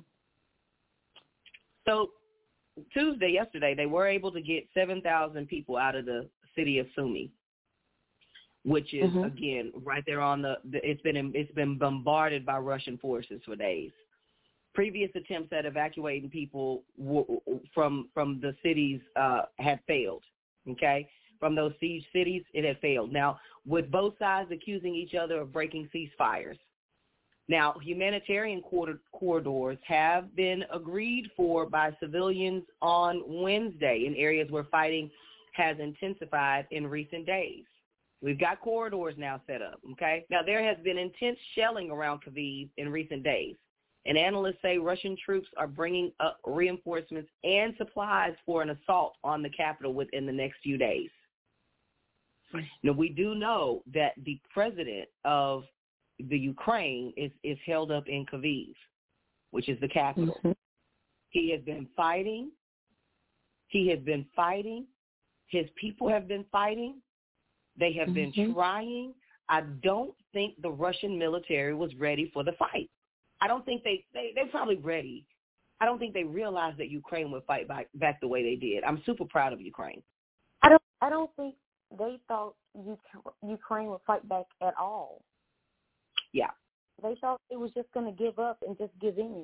so Tuesday, yesterday, they were able to get seven thousand people out of the city of Sumy, which is, mm-hmm. again, right there on the, the it's been it's been bombarded by Russian forces for days. Previous attempts at evacuating people w- from from the cities uh, had failed, okay? From those siege cities, it had failed. Now, with both sides accusing each other of breaking ceasefires. Now, humanitarian corridor- corridors have been agreed for by civilians on Wednesday in areas where fighting has intensified in recent days. We've got corridors now set up, okay? Now, there has been intense shelling around Kyiv in recent days, and analysts say Russian troops are bringing up reinforcements and supplies for an assault on the capital within the next few days. Now, we do know that the president of the Ukraine is, is held up in Kyiv, which is the capital. Mm-hmm. He has been fighting. He has been fighting. His people have been fighting. They have been mm-hmm. trying. I don't think the Russian military was ready for the fight. I don't think they, they, they're probably ready. I don't think they realized that Ukraine would fight back, back the way they did. I'm super proud of Ukraine. I don't I don't think they thought Ukraine would fight back at all. Yeah. They thought it was just going to give up and just give in.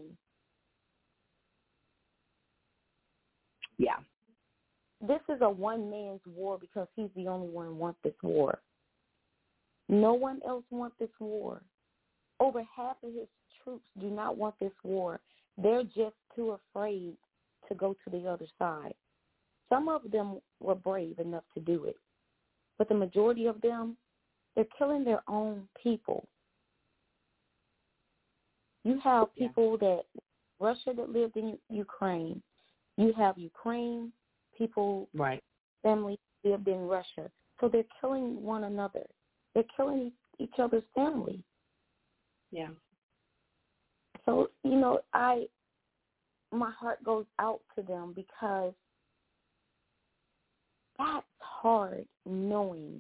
Yeah. This is a one man's war because he's the only one who wants this war. No one else wants this war. Over half of his troops do not want this war. They're just too afraid to go to the other side. Some of them were brave enough to do it, but the majority of them, they're killing their own people. You have people that, Russia that lived in Ukraine. You have Ukraine, people, right. families lived in Russia. So they're killing one another. They're killing each other's family. Yeah. So, you know, I, my heart goes out to them because that's hard knowing,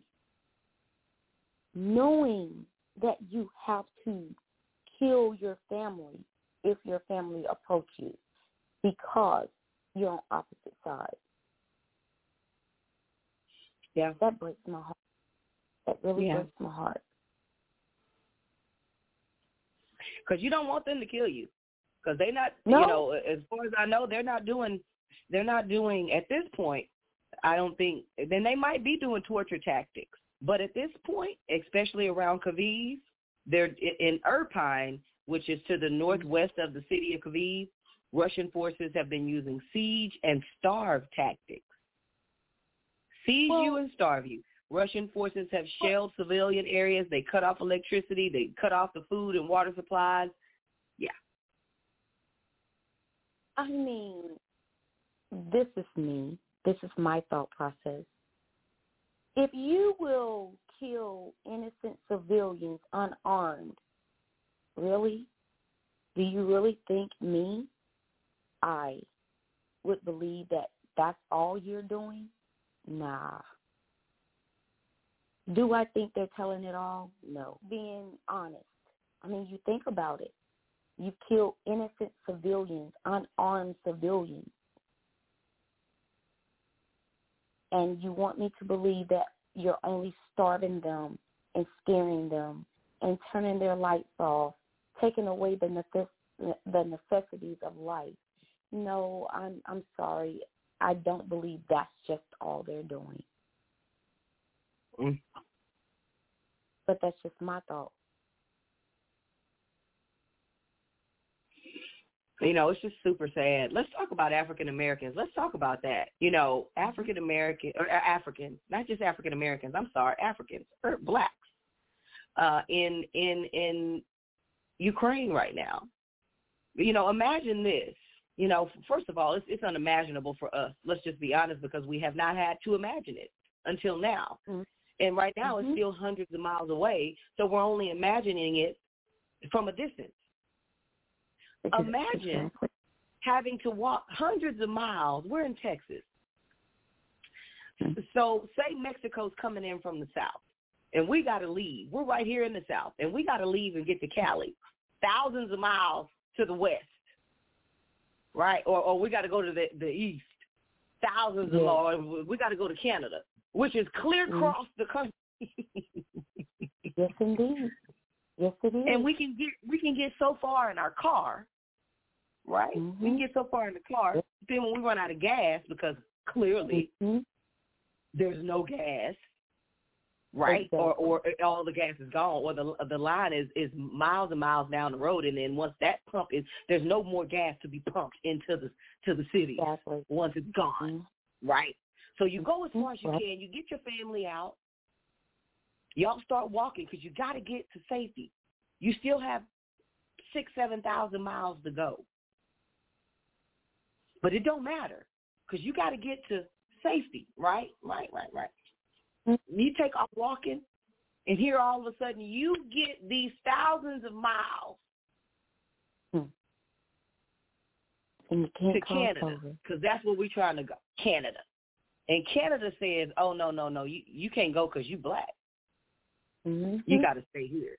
knowing that you have to kill your family if your family approach you because you're on opposite sides. Yeah. That breaks my heart. That really yeah. breaks my heart. Because you don't want them to kill you. Because they're not, no. you know, as far as I know, they're not doing, they're not doing, at this point, I don't think, then they might be doing torture tactics. But at this point, especially around Kyiv, they're in Irpine, which is to the northwest of the city of Kyiv, Russian forces have been using siege and starve tactics. Siege well, you and starve you. Russian forces have shelled civilian areas. They cut off electricity. They cut off the food and water supplies. Yeah. I mean, this is me. This is my thought process. If you will kill innocent civilians unarmed, really? Do you really think me, I, would believe that that's all you're doing? Nah. Do I think they're telling it all? No. Being honest. I mean, you think about it. You kill innocent civilians, unarmed civilians. And you want me to believe that you're only starving them and scaring them and turning their lights off, taking away the necess- the necessities of life. No, I'm I'm sorry. I don't believe that's just all they're doing. Mm. But that's just my thought. You know, it's just super sad. Let's talk about African Americans. Let's talk about that. You know, African American or African, not just African Americans. I'm sorry, Africans or blacks uh, in in in Ukraine right now. You know, imagine this. You know, first of all, it's, it's unimaginable for us. Let's just be honest, because we have not had to imagine it until now. Mm-hmm. And right now, mm-hmm. it's still hundreds of miles away, so we're only imagining it from a distance. Imagine having to walk hundreds of miles. We're in Texas. So say Mexico's coming in from the south, and we got to leave. We're right here in the south, and we got to leave and get to Cali, thousands of miles to the west, right? Or, or we got to go to the, the east, thousands yeah. of miles. We got to go to Canada, which is clear across mm. the country. Yes, indeed. Yes, it is. And we can get we can get so far in our car. Right? Mm-hmm. We can get so far in the car, then when we run out of gas, because clearly mm-hmm. there's no gas, right? Exactly. Or or all the gas is gone, or the the line is, is miles and miles down the road, and then once that pump is, there's no more gas to be pumped into the to the city exactly. once it's gone, mm-hmm. right? So you go as far as you right. can. You get your family out. Y'all start walking because you got to get to safety. You still have six, seven thousand miles to go. But it don't matter because you got to get to safety, right? Right, right, right. Mm-hmm. You take off walking, and here all of a sudden you get these thousands of miles mm-hmm. and you can't to Canada because that's where we're trying to go, Canada. And Canada says, oh, no, no, no, you, you can't go because you black. Mm-hmm. You got to stay here.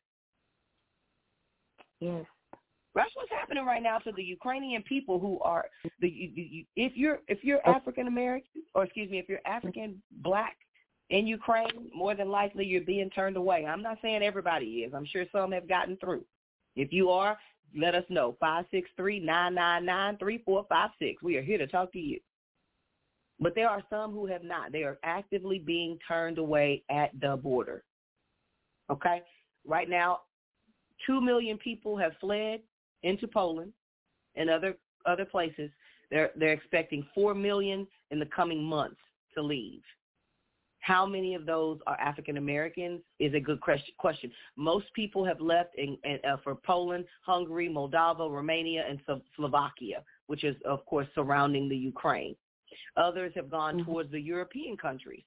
Yes. That's what's happening right now to the Ukrainian people who are the. You, you, if you're if you're African American, or excuse me, if you're African black in Ukraine, more than likely you're being turned away. I'm not saying everybody is. I'm sure some have gotten through. If you are, let us know. Five six three nine nine nine three four five six. We are here to talk to you. But there are some who have not. They are actively being turned away at the border. Okay, right now, two million people have fled into Poland and other other places. They're they're expecting four million in the coming months to leave. How many of those are African Americans is a good question. Most people have left in, in, uh, for Poland, Hungary, Moldova, Romania, and Slovakia, which is of course surrounding the Ukraine. Others have gone mm-hmm. towards the European countries.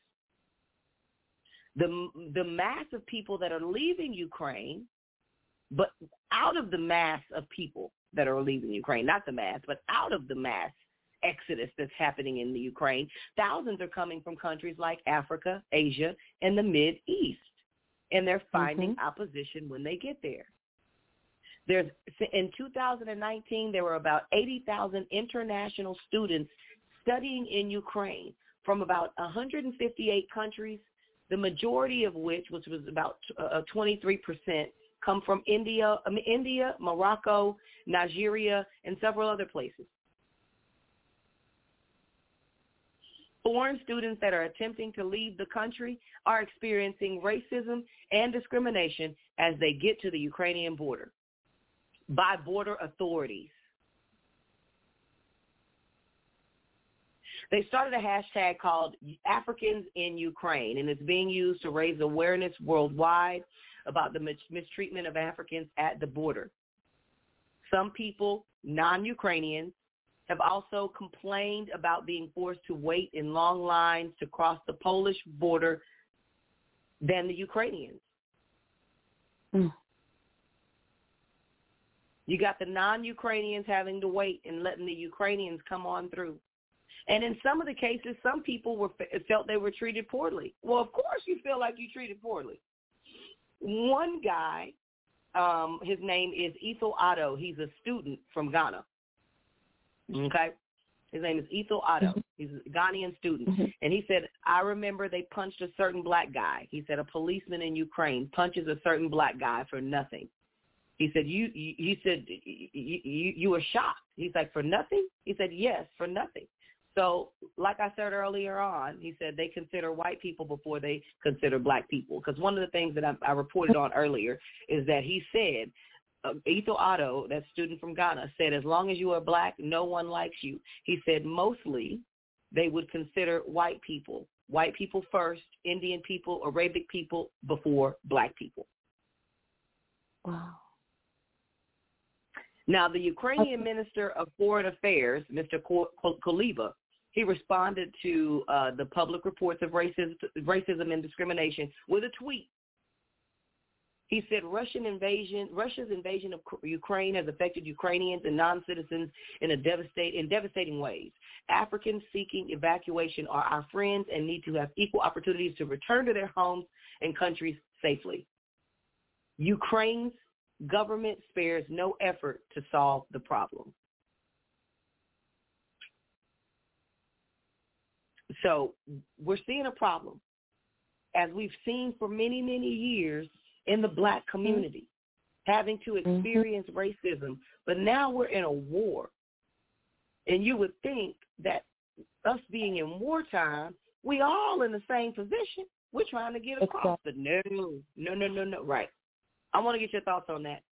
The the mass of people that are leaving Ukraine. But out of the mass of people that are leaving Ukraine, not the mass, but out of the mass exodus that's happening in the Ukraine, thousands are coming from countries like Africa, Asia, and the Mid-East. And they're finding mm-hmm. opposition when they get there. There's in two thousand nineteen, there were about eighty thousand international students studying in Ukraine from about one hundred fifty-eight countries, the majority of which, which was about uh, twenty-three percent, come from India, I mean, India, Morocco, Nigeria, and several other places. Foreign students that are attempting to leave the country are experiencing racism and discrimination as they get to the Ukrainian border by border authorities. They started a hashtag called Africans in Ukraine, and it's being used to raise awareness worldwide about the mistreatment of Africans at the border. Some people, non-Ukrainians, have also complained about being forced to wait in long lines to cross the Polish border than the Ukrainians. Mm. You got the non-Ukrainians having to wait and letting the Ukrainians come on through. And in some of the cases, some people were felt they were treated poorly. Well, of course you feel like you treated poorly. One guy, um, his name is Ethel Otto. He's a student from Ghana. Okay? His name is Ethel Otto. He's a Ghanaian student. Mm-hmm. And he said, I remember they punched a certain black guy. He said a policeman in Ukraine punches a certain black guy for nothing. He said, you, you he said, you, you, you were shocked. He's like, for nothing? He said, yes, for nothing. So like I said earlier on, he said they consider white people before they consider black people. Because one of the things that I, I reported on earlier is that he said, uh, Ethel Otto, that student from Ghana, said as long as you are black, no one likes you. He said mostly they would consider white people, white people first, Indian people, Arabic people before black people. Wow. Now, the Ukrainian Minister of Foreign Affairs, Mister Kuleba, he responded to uh, the public reports of racism, racism and discrimination with a tweet. He said Russian invasion, Russia's invasion of Ukraine has affected Ukrainians and non-citizens in a devastate, in devastating ways. Africans seeking evacuation are our friends and need to have equal opportunities to return to their homes and countries safely. Ukraine's government spares no effort to solve the problem. So we're seeing a problem, as we've seen for many, many years in the black community, having to experience racism. But now we're in a war. And you would think that us being in wartime, we all in the same position. We're trying to get across. But no, no, no, no, no. Right. I want to get your thoughts on that.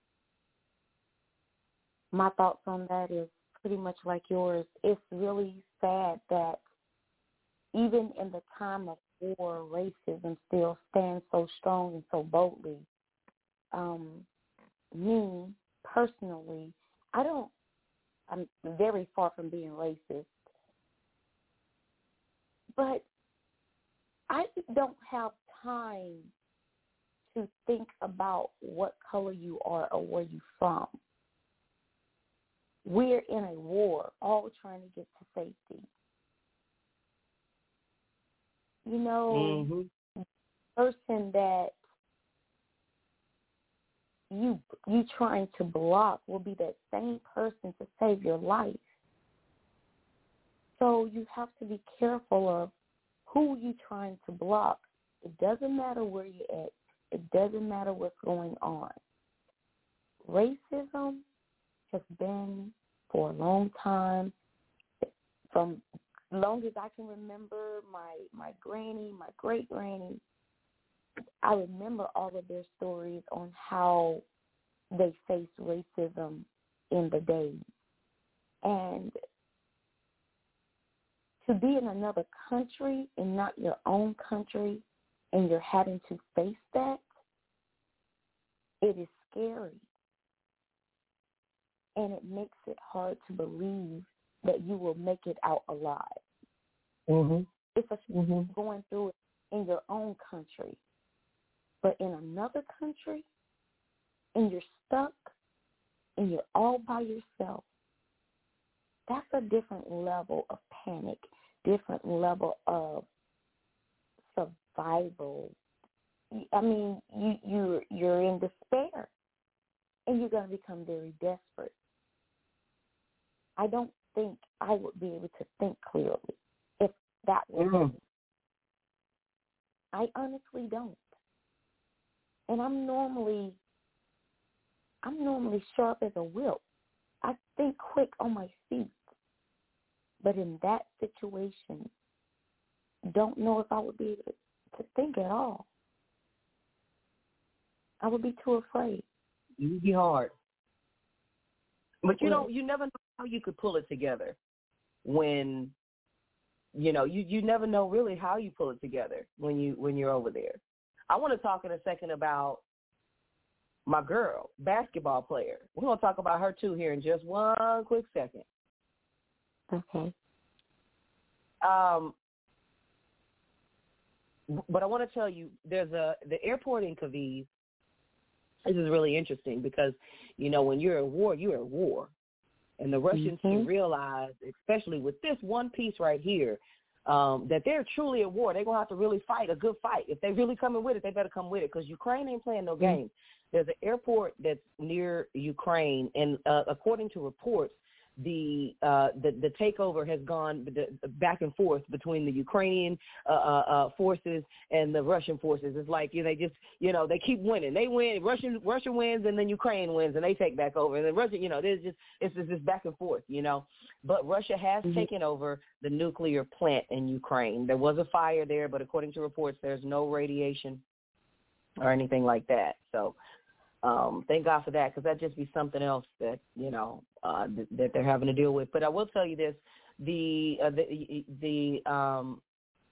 My thoughts on that is pretty much like yours. It's really sad that even in the time of war, racism still stands so strong and so boldly. Um, me, personally, I don't, I'm very far from being racist, but I don't have time to think about what color you are or where you're from. We're in a war, all trying to get to safety. You know, mm-hmm. the person that you you trying to block will be that same person to save your life. So you have to be careful of who you're trying to block. It doesn't matter where you're at. It doesn't matter what's going on. Racism has been for a long time, from long as I can remember, my, my granny, my great-granny, I remember all of their stories on how they faced racism in the day. And to be in another country and not your own country, and you're having to face that, it is scary. And it makes it hard to believe that you will make it out alive. Mm-hmm. It's a mm-hmm. going through it in your own country. But in another country, and you're stuck, and you're all by yourself, that's a different level of panic, different level of survival. I mean, you, you're, you're in despair, and you're going to become very desperate. I don't think I would be able to think clearly if that was mm. me. I honestly don't. And I'm normally, I'm normally sharp as a whip. I think quick on my feet. But in that situation, don't know if I would be able to think at all. I would be too afraid. It would be hard. But you don't, you never know how you could pull it together when you know, you, you never know really how you pull it together when you when you're over there. I want to talk in a second about my girl, basketball player. We're going to talk about her, too, here in just one quick second. Okay. Um, but I want to tell you, there's a the airport in Kyiv. This is really interesting because, you know, when you're at war, you're at war. And the Russians mm-hmm. can realize, especially with this one piece right here, um, that they're truly at war. They're going to have to really fight a good fight. If they really coming with it, they better come with it because Ukraine ain't playing no games. Mm-hmm. There's an airport that's near Ukraine, and uh, according to reports, the, uh, the the takeover has gone back and forth between the Ukrainian uh, uh, forces and the Russian forces. It's like you know, they just you know they keep winning. They win. Russian Russia wins, and then Ukraine wins, and they take back over. And then Russia, you know, there's just it's just this back and forth, you know. But Russia has mm-hmm. taken over the nuclear plant in Ukraine. There was a fire there, but according to reports, there's no radiation or anything like that. So. Um, thank God for that, because that'd just be something else that you know uh, th- that they're having to deal with. But I will tell you this: the uh, the the um,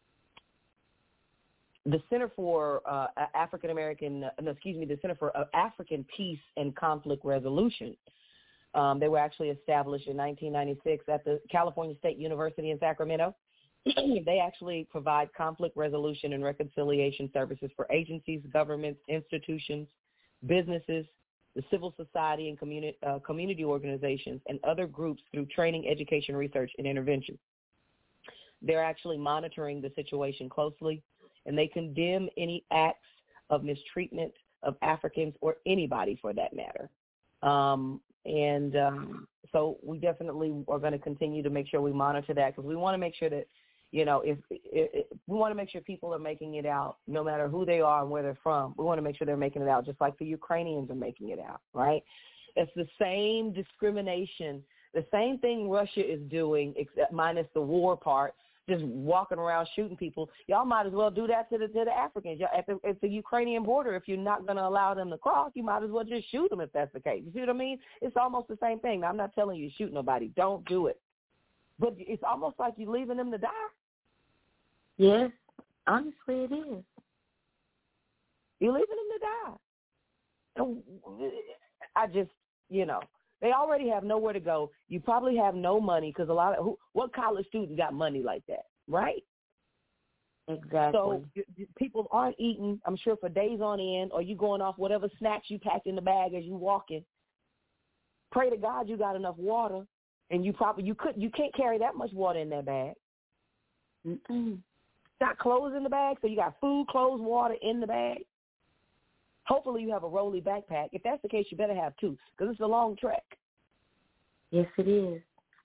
the Center for uh, African American, uh, no, excuse me, the Center for uh, African Peace and Conflict Resolution. Um, they were actually established in nineteen ninety-six at the California State University in Sacramento. They actually provide conflict resolution and reconciliation services for agencies, governments, institutions, businesses, the civil society and community, uh, community organizations, and other groups through training, education, research, and intervention. They're actually monitoring the situation closely, and they condemn any acts of mistreatment of Africans or anybody for that matter. Um, and um, so we definitely are going to continue to make sure we monitor that because we want to make sure that You know, if, if, if we want to make sure people are making it out, no matter who they are and where they're from, we want to make sure they're making it out, just like the Ukrainians are making it out, right? It's the same discrimination, the same thing Russia is doing, except minus the war part, just walking around shooting people. Y'all might as well do that to the to the Africans. At the, at the Ukrainian border, if you're not going to allow them to cross, you might as well just shoot them if that's the case. You see what I mean? It's almost the same thing. Now, I'm not telling you to shoot nobody. Don't do it. But it's almost like you're leaving them to die. Yes, honestly it is. You're leaving them to die. And I just, you know, they already have nowhere to go. You probably have no money because a lot of, who, what college student got money like that, right? Exactly. So people aren't eating, I'm sure, for days on end, or you going off whatever snacks you packed in the bag as you walking. Pray to God you got enough water, and you probably, you could, you can't carry that much water in that bag. Mm-mm. Got clothes in the bag, so you got food, clothes, water in the bag. Hopefully you have a rolly backpack. If that's the case, you better have two, because it's a long trek. Yes, it is.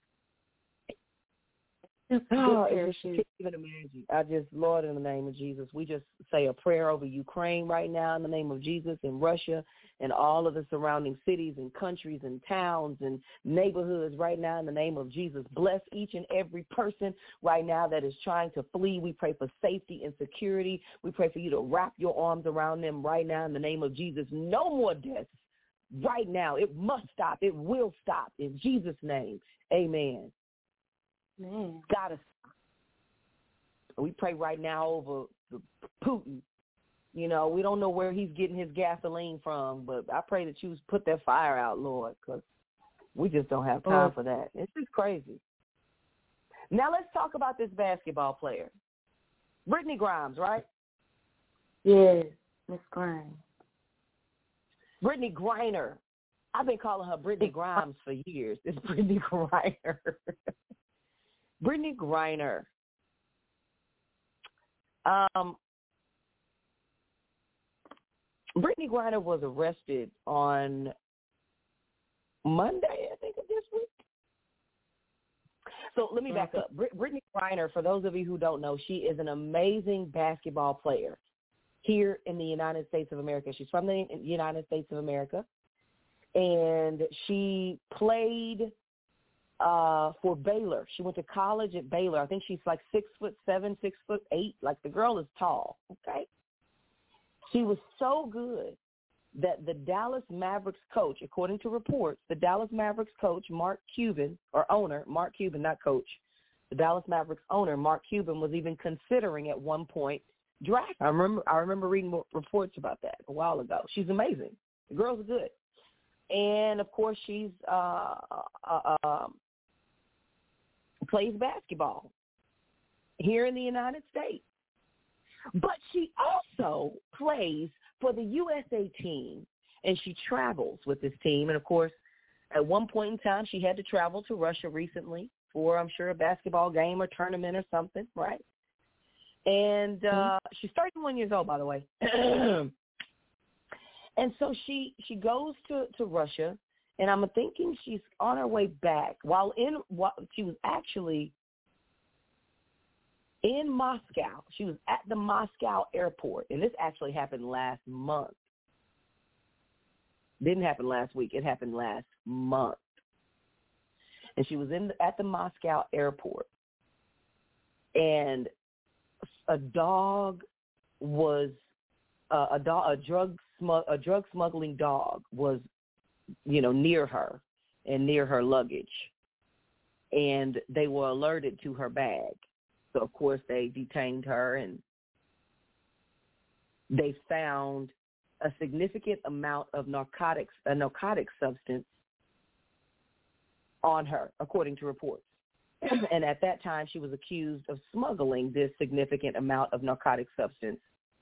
Oh, I just can't even imagine. I just, Lord, in the name of Jesus, we just say a prayer over Ukraine right now in the name of Jesus, and Russia and all of the surrounding cities and countries and towns and neighborhoods right now in the name of Jesus. Bless each and every person right now that is trying to flee. We pray for safety and security. We pray for you to wrap your arms around them right now in the name of Jesus. No more deaths right now. It must stop. It will stop in Jesus' name. Amen. Man. Gotta stop. We pray right now over Putin. You know, we don't know where he's getting his gasoline from, but I pray that you put that fire out, Lord, because we just don't have time oh. for that. It's just crazy. Now let's talk about this basketball player, Brittany Grimes, right? Yes, Miss Grimes. Brittany Griner. I've been calling her Brittany Grimes for years. It's Brittany Griner. Brittany Griner. Um, Brittany Griner was arrested on Monday, I think, of this week. So let me back up. Brit- Brittany Griner, for those of you who don't know, she is an amazing basketball player here in the United States of America. She's from the United States of America, and she played uh, for Baylor. She went to college at Baylor. I think she's like six foot seven, six foot eight. Like, the girl is tall, okay? She was so good that the Dallas Mavericks coach, according to reports, the Dallas Mavericks coach, Mark Cuban, or owner, Mark Cuban, not coach, the Dallas Mavericks owner, Mark Cuban, was even considering at one point draft. I remember I remember reading reports about that a while ago. She's amazing. The girls are good. And, of course, she's uh, uh, uh, plays basketball here in the United States. But she also plays for the U S A team, and she travels with this team. And, of course, at one point in time, she had to travel to Russia recently for, I'm sure, a basketball game or tournament or something, right? And uh, mm-hmm. she's thirty-one years old, by the way. And so she, she goes to, to Russia, and I'm thinking she's on her way back. While in while, she was actually in Moscow. She was at the Moscow airport, and this actually happened last month. Didn't happen last week. It happened last month. And she was in the, at the Moscow airport, and a dog was uh, a dog, a drug smug, a drug smuggling dog was, you know, near her and near her luggage, and they were alerted to her bag. So of course they detained her, and they found a significant amount of narcotics, a narcotic substance on her, according to reports. And at that time, she was accused of smuggling this significant amount of narcotic substance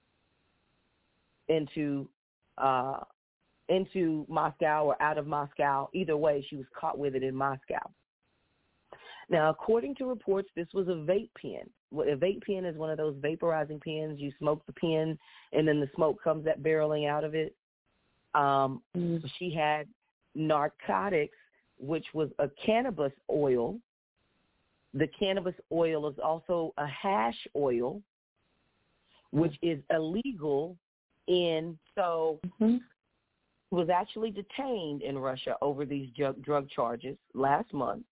into uh, into Moscow or out of Moscow. Either way, she was caught with it in Moscow. Now, according to reports, this was a vape pen. A vape pen is one of those vaporizing pens. You smoke the pen, and then the smoke comes that barreling out of it. Um, mm-hmm. She had narcotics, which was a cannabis oil. The cannabis oil is also a hash oil, which is illegal in, so mm-hmm. was actually detained in Russia over these drug, drug charges last month.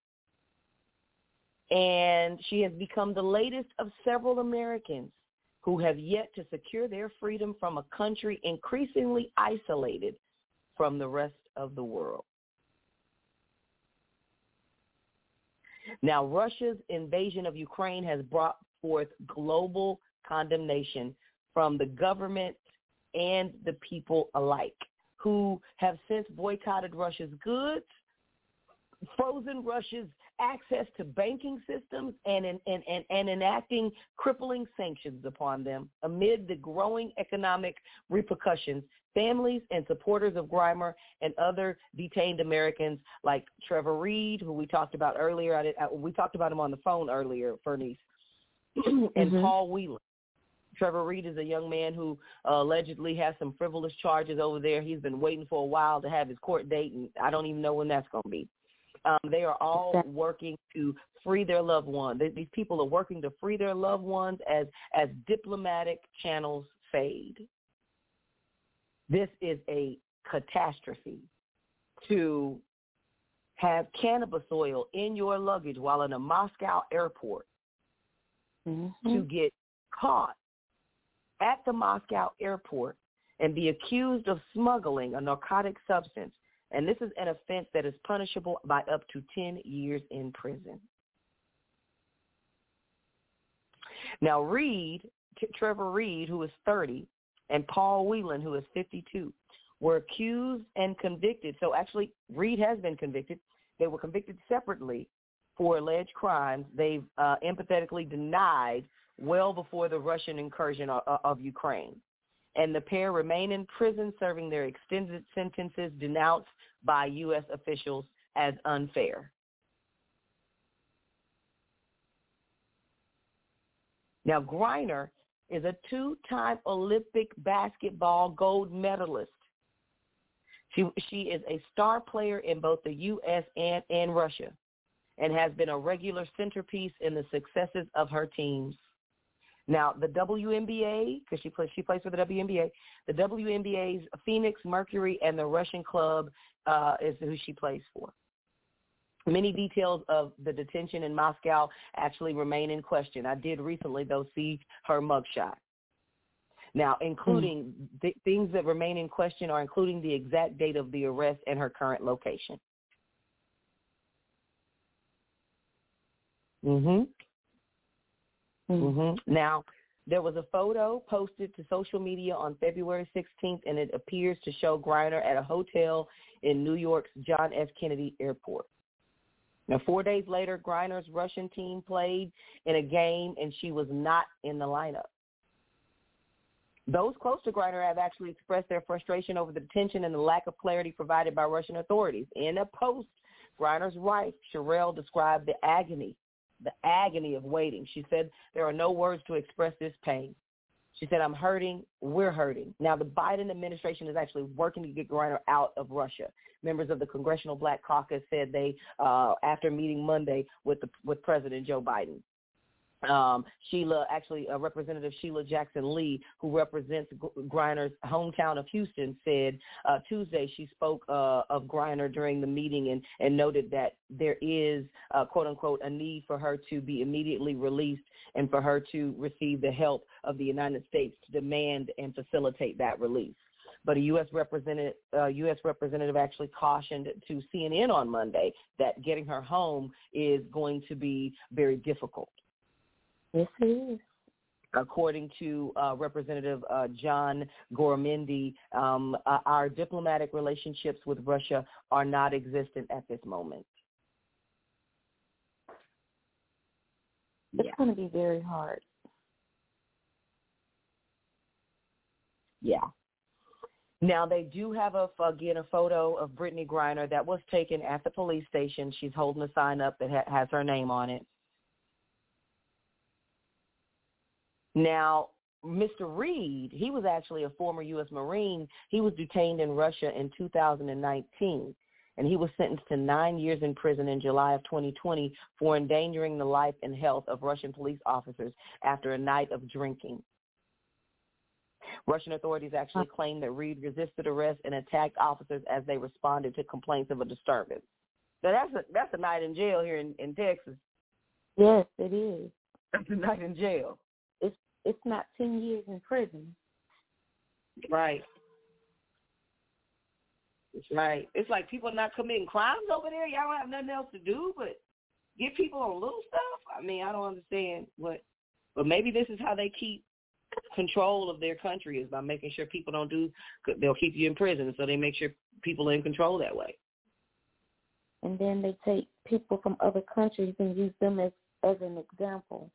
And she has become the latest of several Americans who have yet to secure their freedom from a country increasingly isolated from the rest of the world. Now, Russia's invasion of Ukraine has brought forth global condemnation from the government and the people alike, who have since boycotted Russia's goods, frozen Russia's access to banking systems, and, and, and, and enacting crippling sanctions upon them. Amid the growing economic repercussions, families and supporters of Grimer and other detained Americans like Trevor Reed, who we talked about earlier, I did, I, we talked about him on the phone earlier, Fernice, and mm-hmm. Paul Whelan. Trevor Reed is a young man who uh, allegedly has some frivolous charges over there. He's been waiting for a while to have his court date, and I don't even know when that's going to be. Um, they are all working to free their loved ones. These people are working to free their loved ones as, as diplomatic channels fade. This is a catastrophe to have cannabis oil in your luggage while in a Moscow airport, mm-hmm. to get caught at the Moscow airport and be accused of smuggling a narcotic substance. And this is an offense that is punishable by up to ten years in prison. Now, Reed, T- Trevor Reed, who is thirty, and Paul Whelan, who is fifty-two, were accused and convicted. So actually, Reed has been convicted. They were convicted separately for alleged crimes they've uh, empathetically denied well before the Russian incursion of, of Ukraine. And the pair remain in prison serving their extended sentences denounced by U S officials as unfair. Now, Griner is a two-time Olympic basketball gold medalist. She, she is a star player in both the U S and, and Russia, and has been a regular centerpiece in the successes of her teams. Now, the W N B A, because she plays, she plays for the W N B A, the W N B A's Phoenix Mercury and the Russian club uh, is who she plays for. Many details of the detention in Moscow actually remain in question. I did recently, though, see her mugshot. Now, including mm-hmm. th- things that remain in question are including the exact date of the arrest and her current location. Mhm. Mhm. Now, there was a photo posted to social media on February sixteenth, and it appears to show Griner at a hotel in New York's John F. Kennedy Airport. Now, four days later, Griner's Russian team played in a game, and she was not in the lineup. Those close to Griner have actually expressed their frustration over the detention and the lack of clarity provided by Russian authorities. In a post, Griner's wife, Sherelle, described the agony, the agony of waiting. She said, there are no words to express this pain. She said, I'm hurting, we're hurting. Now, the Biden administration is actually working to get Griner out of Russia. Members of the Congressional Black Caucus said they, uh, after meeting Monday with the, with President Joe Biden. Um, Sheila, actually, uh, Representative Sheila Jackson Lee, who represents Griner's hometown of Houston, said uh, Tuesday she spoke uh, of Griner during the meeting and, and noted that there is, uh, quote unquote, a need for her to be immediately released and for her to receive the help of the United States to demand and facilitate that release. But a U S representative, uh, U S representative actually cautioned to C N N on Monday that getting her home is going to be very difficult. Yes, it is. According to uh, Representative uh, John Goramendi, um, uh, our diplomatic relationships with Russia are not existent at this moment. It's Yeah. going to be very hard. Yeah. Now, they do have, a, again, a photo of Brittany Griner that was taken at the police station. She's holding a sign up that ha- has her name on it. Now, Mister Reed, he was actually a former U S Marine. He was detained in Russia in two thousand nineteen, and he was sentenced to nine years in prison in July of twenty twenty for endangering the life and health of Russian police officers after a night of drinking. Russian authorities actually claimed that Reed resisted arrest and attacked officers as they responded to complaints of a disturbance. Now, that's a, that's a night in jail here in, in Texas. Yes, it is. That's a night in jail. It's it's not ten years in prison. Right. It's right. It's like people not committing crimes over there. Y'all don't have nothing else to do but get people on little stuff. I mean, I don't understand what, but maybe this is how they keep control of their country, is by making sure people don't do, they'll keep you in prison, so they make sure people are in control that way. And then they take people from other countries and use them as, as an example.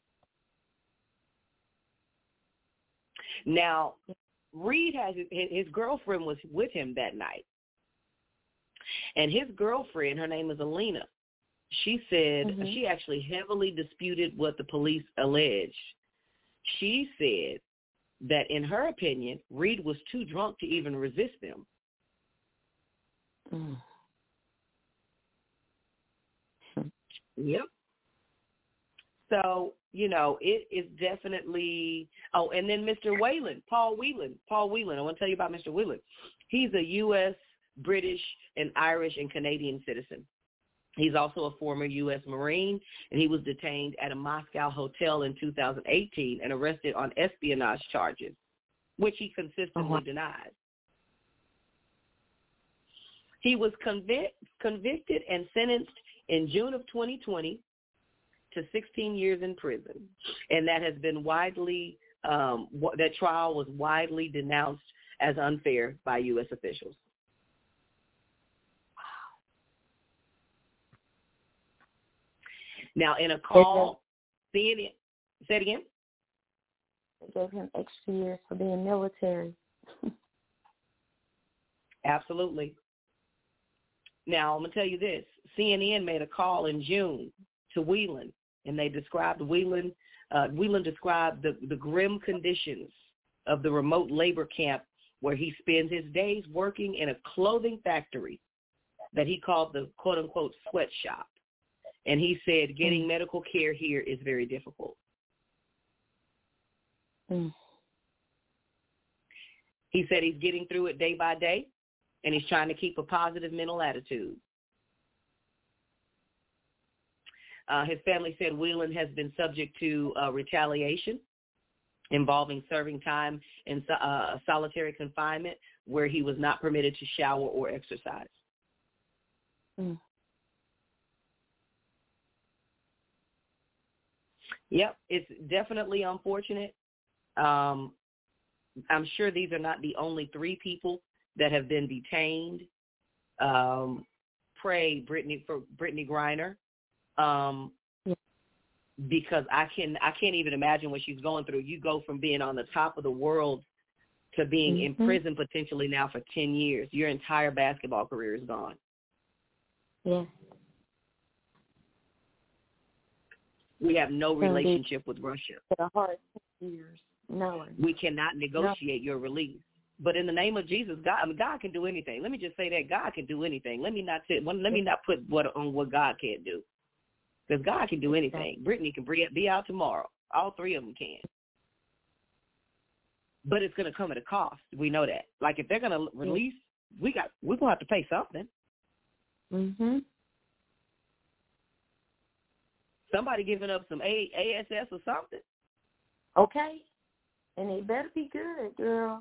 Now, Reed has his, his girlfriend was with him that night. And his girlfriend, her name is Alina, she said mm-hmm. she actually heavily disputed what the police alleged. She said that, in her opinion, Reed was too drunk to even resist them. Mm. Yep. So, you know, it is definitely, oh, and then Mister Whelan, Paul Whelan, Paul Whelan, I want to tell you about Mister Whelan. He's a U S, British, and Irish and Canadian citizen. He's also a former U S Marine, and he was detained at a Moscow hotel in two thousand eighteen and arrested on espionage charges, which he consistently uh-huh. denies. He was convict, convicted and sentenced in June of twenty twenty to sixteen years in prison, and that has been widely, um, that trial was widely denounced as unfair by U S officials. Now, in a call, C N N, say it again. They gave him extra years for being military. Absolutely. Now, I'm going to tell you this. C N N made a call in June to Whelan, and they described Whelan, uh, Whelan described the, the grim conditions of the remote labor camp where he spends his days working in a clothing factory that he called the quote-unquote sweatshop. And he said getting mm. medical care here is very difficult. Mm. He said he's getting through it day by day, and he's trying to keep a positive mental attitude. Uh, his family said Whelan has been subject to uh, retaliation involving serving time in uh, solitary confinement where he was not permitted to shower or exercise. Mm. Yep, it's definitely unfortunate. Um, I'm sure these are not the only three people that have been detained. Um, pray, Brittany, for Brittany Griner, um, yeah. because I can I can't even imagine what she's going through. You go from being on the top of the world to being mm-hmm. in prison potentially now for ten years. Your entire basketball career is gone. Yeah. We have no relationship with Russia. For the hard years, no. We cannot negotiate no. your release. But in the name of Jesus, God, I mean, God can do anything. Let me just say that God can do anything. Let me not say, let me not put what on what God can't do, because God can do anything. Brittany can be out tomorrow. All three of them can. But it's going to come at a cost. We know that. Like if they're going to release, we got we're going to have to pay something. Mhm. Somebody giving up some A S S or something. Okay. And they better be good, girl.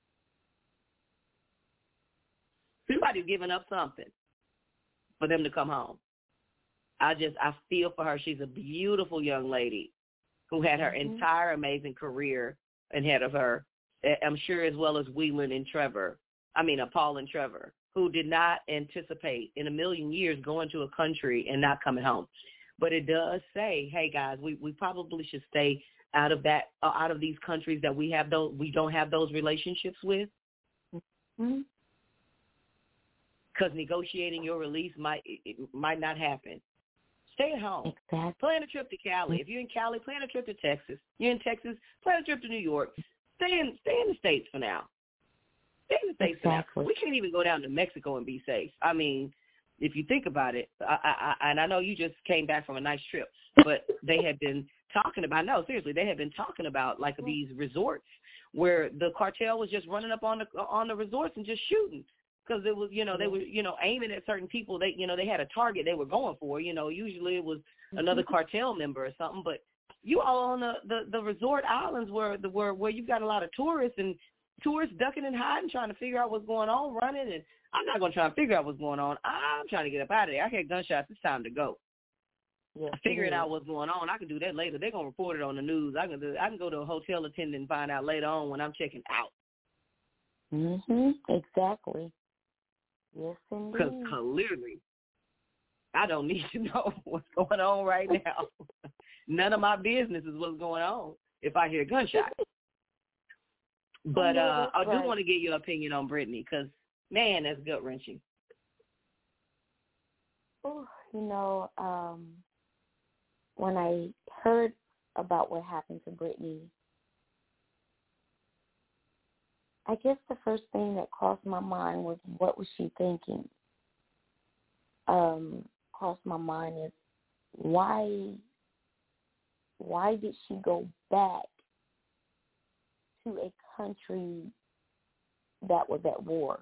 Somebody's giving up something for them to come home. I just, I feel for her. She's a beautiful young lady who had her mm-hmm. entire amazing career ahead of her. I'm sure as well as Whelan and Trevor. I mean, uh, Paul and Trevor, who did not anticipate in a million years going to a country and not coming home. But it does say, hey guys, we, we probably should stay out of that, uh, out of these countries that we have those, we don't have those relationships with. Mm-hmm. Because negotiating your release might it might not happen. Stay at home. Exactly. Plan a trip to Cali. If you're in Cali, plan a trip to Texas. You're in Texas, plan a trip to New York. Stay in stay in the States for now. Stay in the States exactly. for now. We can't even go down to Mexico and be safe. I mean, if you think about it, I, I, and I know you just came back from a nice trip, but they had been talking about, no, seriously, they had been talking about like these resorts where the cartel was just running up on the on the resorts and just shooting. Because it was, you know, they were, you know, aiming at certain people. They, you know, they had a target they were going for. You know, usually it was another cartel member or something. But you all on the, the, the resort islands where the where where you've got a lot of tourists and tourists ducking and hiding, trying to figure out what's going on, running. And I'm not going to try to figure out what's going on. I'm trying to get up out of there. I hear gunshots. It's time to go. Yeah, Figuring out what's going on. I can do that later. They're going to report it on the news. I can do. I can go to a hotel attendant and find out later on when I'm checking out. Mhm. Exactly. Yes, indeed. Because clearly, I don't need to know what's going on right now. None of my business is what's going on if I hear gunshots. But uh, I do right. want to get your opinion on Brittany because, man, that's gut-wrenching. Oh, you know, um, when I heard about what happened to Brittany, I guess the first thing that crossed my mind was, what was she thinking? Um, crossed my mind is, why, why did she go back to a country that was at war?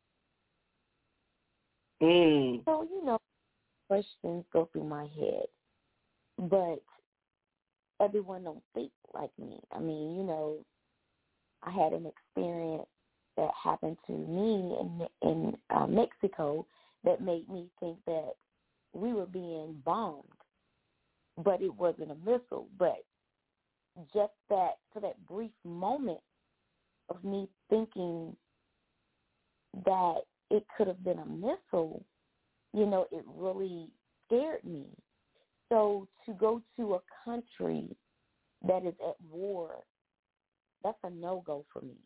Mm. So, you know, questions go through my head, but everyone don't think like me. I mean, you know, I had an experience that happened to me in in uh, Mexico that made me think that we were being bombed, but it wasn't a missile. But just that, for that brief moment of me thinking that it could have been a missile, you know, it really scared me. So to go to a country that is at war, that's a no-go for me.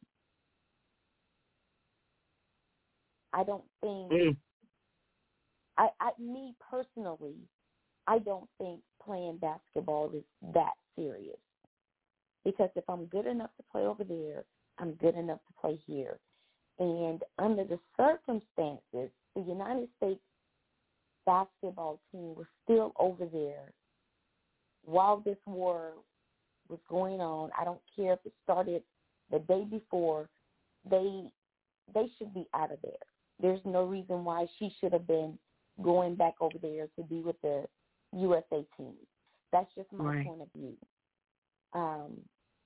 I don't think, mm. I, I, me personally, I don't think playing basketball is that serious. Because if I'm good enough to play over there, I'm good enough to play here. And under the circumstances, the United States basketball team was still over there while this war was going on. I don't care if it started the day before. They they should be out of there. There's no reason why she should have been going back over there to be with the U S A team. That's just my right. point of view. Um,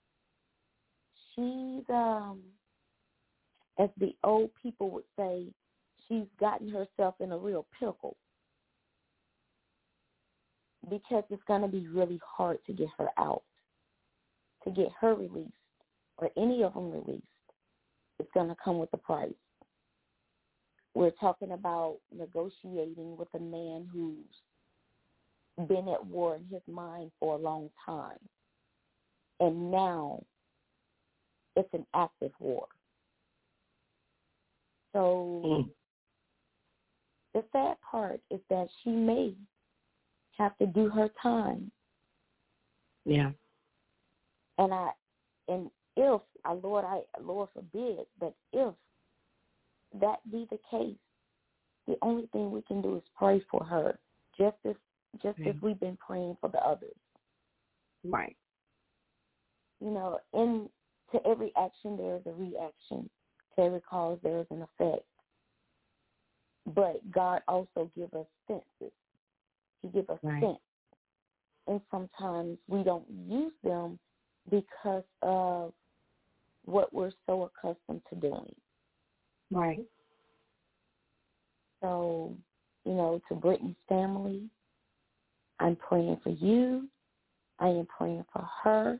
she's, um, as the old people would say, she's gotten herself in a real pickle. because it's going to be really hard to get her out, to get her released, or any of them released. It's going to come with a price. We're talking about negotiating with a man who's been at war in his mind for a long time. And now it's an active war. So mm. the sad part is that she may have to do her time. Yeah. And I, and if, I, Lord, I, Lord forbid, but if that be the case, the only thing we can do is pray for her, just as just mm. as we've been praying for the others. Right. You know, in to every action there is a reaction. To every cause there is an effect. But God also gives us senses. He gives us right. sense. And sometimes we don't use them because of what we're so accustomed to doing. Right. So, you know, to Brittany's family, I'm praying for you. I am praying for her.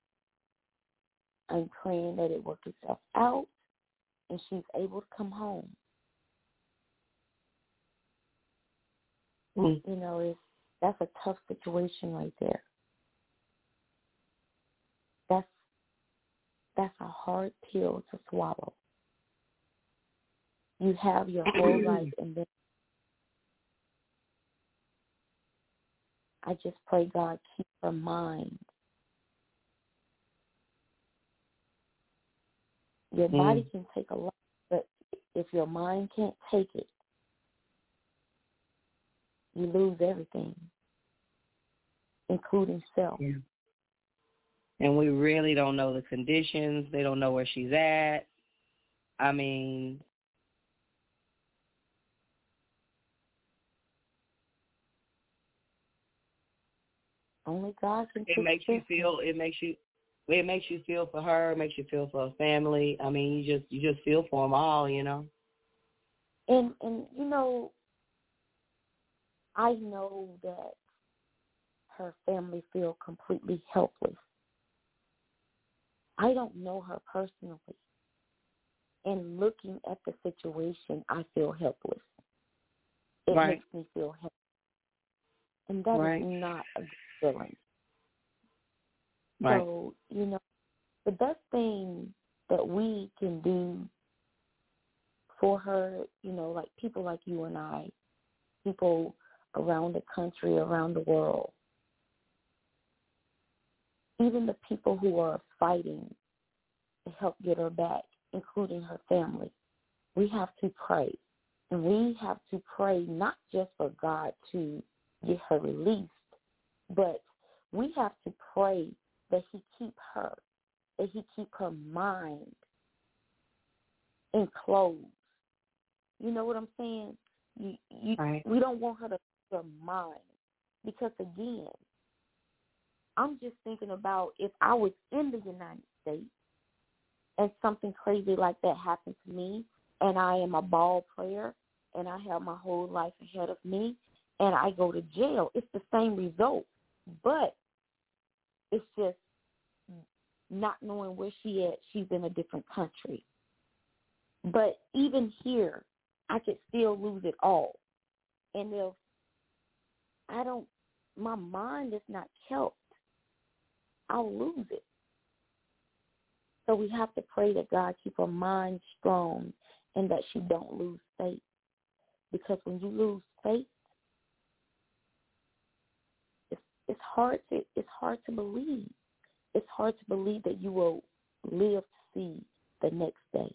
I'm praying that it works itself out and she's able to come home. Mm. You know, it's, that's a tough situation right there. That's that's a hard pill to swallow. You have your whole life, and then I just pray God keep her mind. Your mm. body can take a lot, but if your mind can't take it, you lose everything, including self. Yeah. And we really don't know the conditions. They don't know where she's at. I mean, only God can. It makes you feel. It makes you. It makes you feel for her. It makes you feel for her family. I mean, you just you just feel for them all, you know. And and you know, I know that her family feel completely helpless. I don't know her personally. And looking at the situation, I feel helpless. It right. makes me feel helpless. And that right. is not a good feeling. Right. So, you know, the best thing that we can do for her, you know, like people like you and I, people around the country, around the world, even the people who are fighting to help get her back, including her family, we have to pray. And we have to pray not just for God to get her released, but we have to pray that he keep her, that he keep her mind enclosed. You know what I'm saying? You, you, right. We don't want her to lose her mind because, again, I'm just thinking about if I was in the United States and something crazy like that happened to me and I am a ball player and I have my whole life ahead of me and I go to jail, it's the same result. But it's just not knowing where she at. She's in a different country. But even here, I could still lose it all. And if I don't, my mind is not kept, I'll lose it. So we have to pray that God keep her mind strong and that she don't lose faith. Because when you lose faith, it's, it's hard to it's hard to believe. It's hard to believe that you will live to see the next day.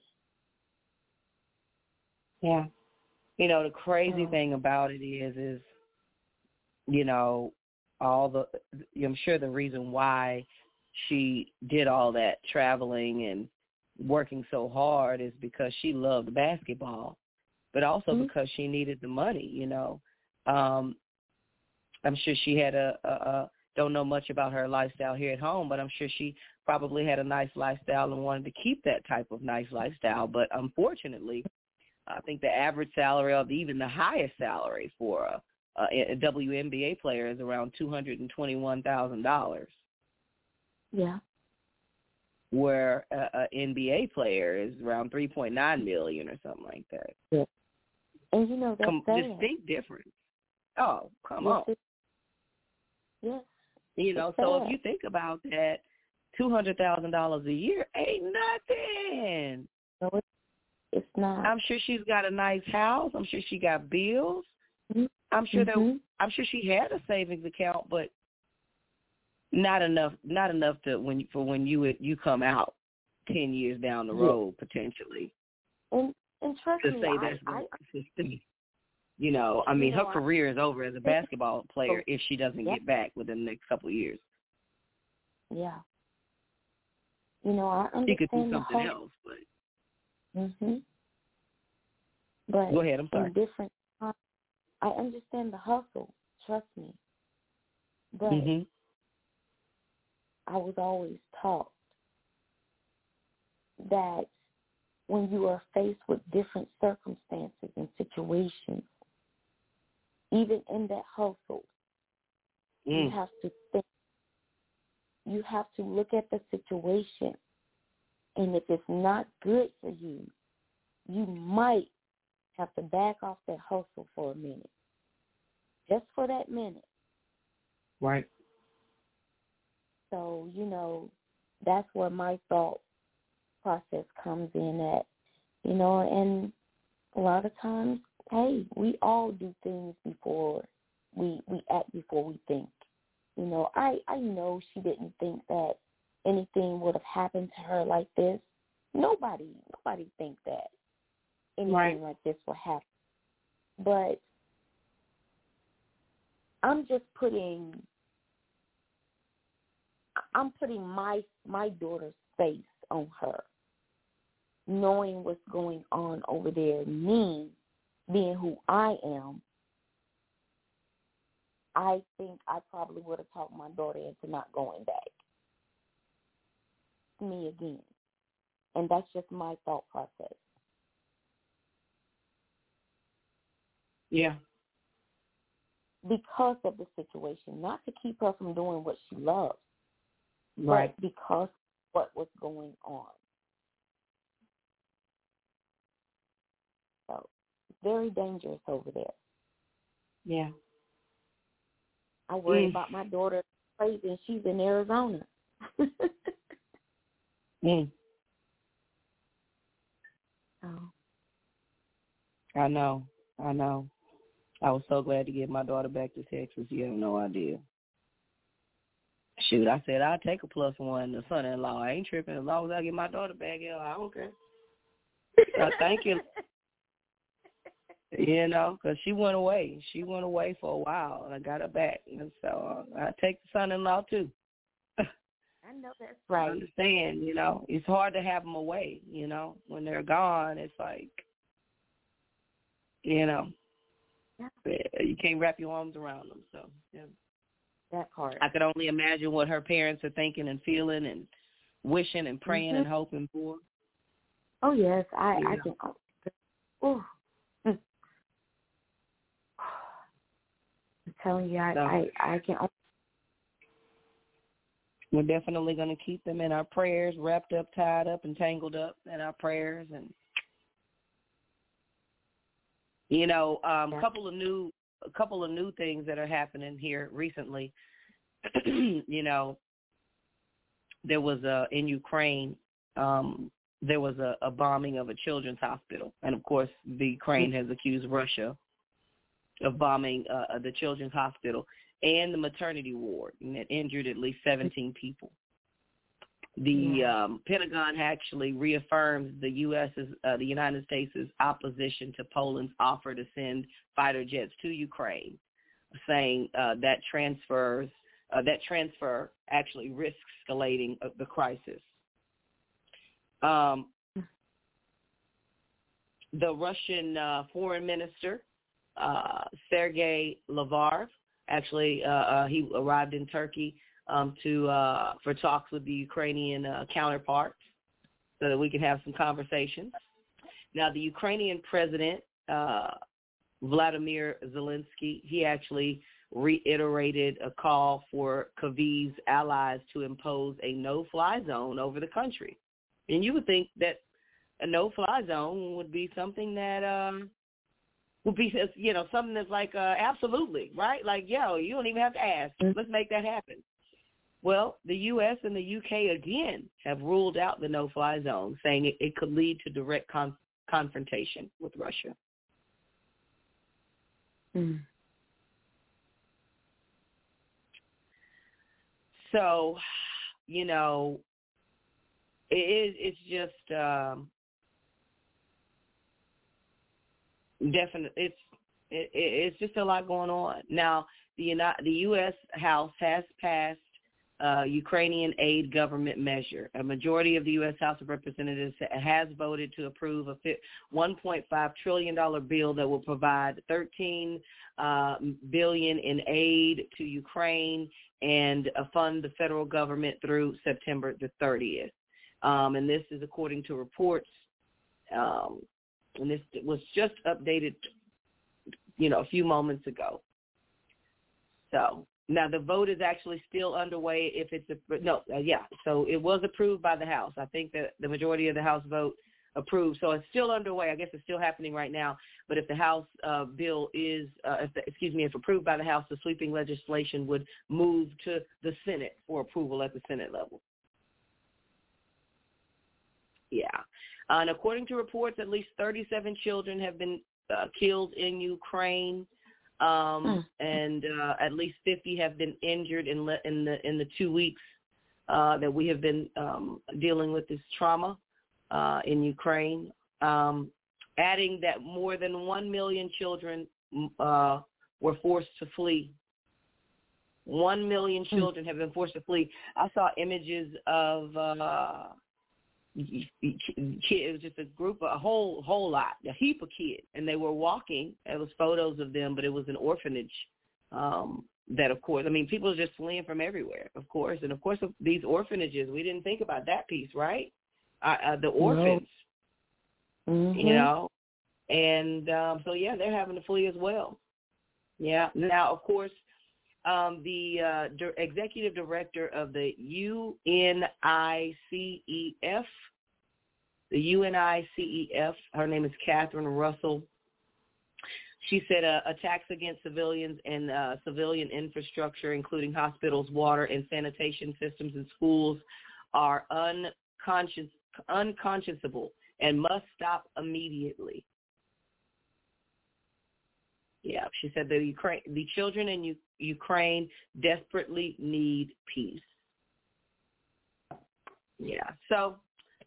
Yeah. You know, the crazy um, thing about it is, is, you know, all the, I'm sure the reason why she did all that traveling and working so hard is because she loved basketball, but also mm-hmm. because she needed the money, you know. Um, I'm sure she had a, a, a, don't know much about her lifestyle here at home, but I'm sure she probably had a nice lifestyle and wanted to keep that type of nice lifestyle. But unfortunately, I think the average salary or even the highest salary for a, uh, a W N B A player is around two hundred twenty-one thousand dollars. Yeah. Where an N B A player is around three point nine million dollars or something like that. Yeah. And you know, that's Com- sad. distinct difference. Oh, come yes, on. It, yes. You know, it's so sad. if you think about that, two hundred thousand dollars a year ain't nothing. No, it's, it's not. I'm sure she's got a nice house. I'm sure she got bills. Mm-hmm. I'm sure mm-hmm. that I'm sure she had a savings account, but not enough. Not enough to when for when you you come out ten years down the road yeah. potentially. And and trust to me, say I, that's I, consistent. You know, I mean, you know, her career is over as a basketball player if she doesn't yeah. get back within the next couple of years. Yeah. You know, I understand she could do the something hustle. else, but. Mhm. But go ahead. I'm sorry. In different, I understand the hustle. Trust me. But mm-hmm. I was always taught that when you are faced with different circumstances and situations, even in that hustle, mm. you have to think. You have to look at the situation, and if it's not good for you, you might have to back off that hustle for a minute, just for that minute. Right. So, you know, that's where my thought process comes in at, you know, and a lot of times, hey, we all do things before we, we act before we think. You know, I, I know she didn't think that anything would have happened to her like this. Nobody, nobody think that anything right. like this will happen. But I'm just putting, I'm putting my my daughter's face on her, knowing what's going on over there. Me, being who I am, I think I probably would have talked my daughter into not going back. Me again. And that's just my thought process. Yeah. Because of the situation, not to keep her from doing what she loves, right. but because of what was going on. So, it's very dangerous over there. Yeah. I worry mm. about my daughter crazy, and she's in Arizona. mm. Oh. I know. I know. I was so glad to get my daughter back to Texas. You have no idea. Shoot, I said I'll take a plus one. The son-in-law, I ain't tripping as long as I get my daughter back. Yeah, I don't care. So thank you. You know, because she went away. She went away for a while, and I got her back. And so uh, I take the son-in-law too. I know that's right. I understand. You know, it's hard to have them away. You know, when they're gone, it's like, you know. You can't wrap your arms around them. So yeah. That part. I could only imagine what her parents are thinking and feeling and wishing and praying mm-hmm. and hoping for. Oh, yes. I, yeah. I can. Oh. I'm telling you, I, so, I, I can. We're definitely going to keep them in our prayers, wrapped up, tied up, and tangled up in our prayers. And You know, a um, couple of new, a couple of new things that are happening here recently. you know, there was a in Ukraine. Um, there was a, a bombing of a children's hospital, and of course, the Ukraine has accused Russia of bombing uh, the children's hospital and the maternity ward, and it injured at least seventeen people. The um, Pentagon actually reaffirms the U S's, uh, the United States' opposition to Poland's offer to send fighter jets to Ukraine, saying uh, that transfers uh, that transfer actually risks escalating uh, the crisis. Um, the Russian uh, foreign minister, uh, Sergei Lavrov, actually uh, uh, he arrived in Turkey Um, to uh, for talks with the Ukrainian uh, counterparts so that we can have some conversations. Now, the Ukrainian president, uh, Vladimir Zelensky, he actually reiterated a call for Kyiv's allies to impose a no-fly zone over the country. And you would think that a no-fly zone would be something that um, would be, you know, something that's like uh, absolutely, right? Like, yo, you don't even have to ask. Let's make that happen. Well, the U S and the U K again have ruled out the no-fly zone, saying it, it could lead to direct con- confrontation with Russia. Mm. So, you know, it is, it's just um, definitely, it's it, it's just a lot going on. Now, the the U S House has passed uh, Ukrainian aid government measure. A majority of the U S House of Representatives has voted to approve a one point five trillion dollars bill that will provide thirteen uh, billion dollars in aid to Ukraine and uh, fund the federal government through September the thirtieth. Um, and this is according to reports. Um, and this was just updated, you know, a few moments ago. So now the vote is actually still underway. If it's a, no, uh, yeah. So it was approved by the House. I think that the majority of the House vote approved. So it's still underway. I guess it's still happening right now. But if the House uh, bill is, uh, if the, excuse me, if approved by the House, the sweeping legislation would move to the Senate for approval at the Senate level. Yeah. Uh, and according to reports, at least thirty-seven children have been uh, killed in Ukraine. Um, mm. And uh, at least fifty have been injured in, le- in the in the two weeks uh, that we have been um, dealing with this trauma uh, in Ukraine. Um, adding that more than one million children uh, were forced to flee. One million children mm. have been forced to flee. I saw images of uh, it was just a group, a whole whole lot, a heap of kids, and they were walking. It was photos of them, but it was an orphanage. Um, that, of course, I mean, people are just fleeing from everywhere, of course, and of course, these orphanages. We didn't think about that piece, right? Uh, uh, the orphans, mm-hmm. you know, and um, so yeah, they're having to flee as well. Yeah. Now, of course. Um, the uh, di- executive director of the U N I C E F, the U N I C E F, her name is Catherine Russell. She said uh, attacks against civilians and uh, civilian infrastructure, including hospitals, water, and sanitation systems and schools, are unconscious, unconscionable and must stop immediately. Yeah, she said the Ukraine, the children in U- Ukraine desperately need peace. Yeah, so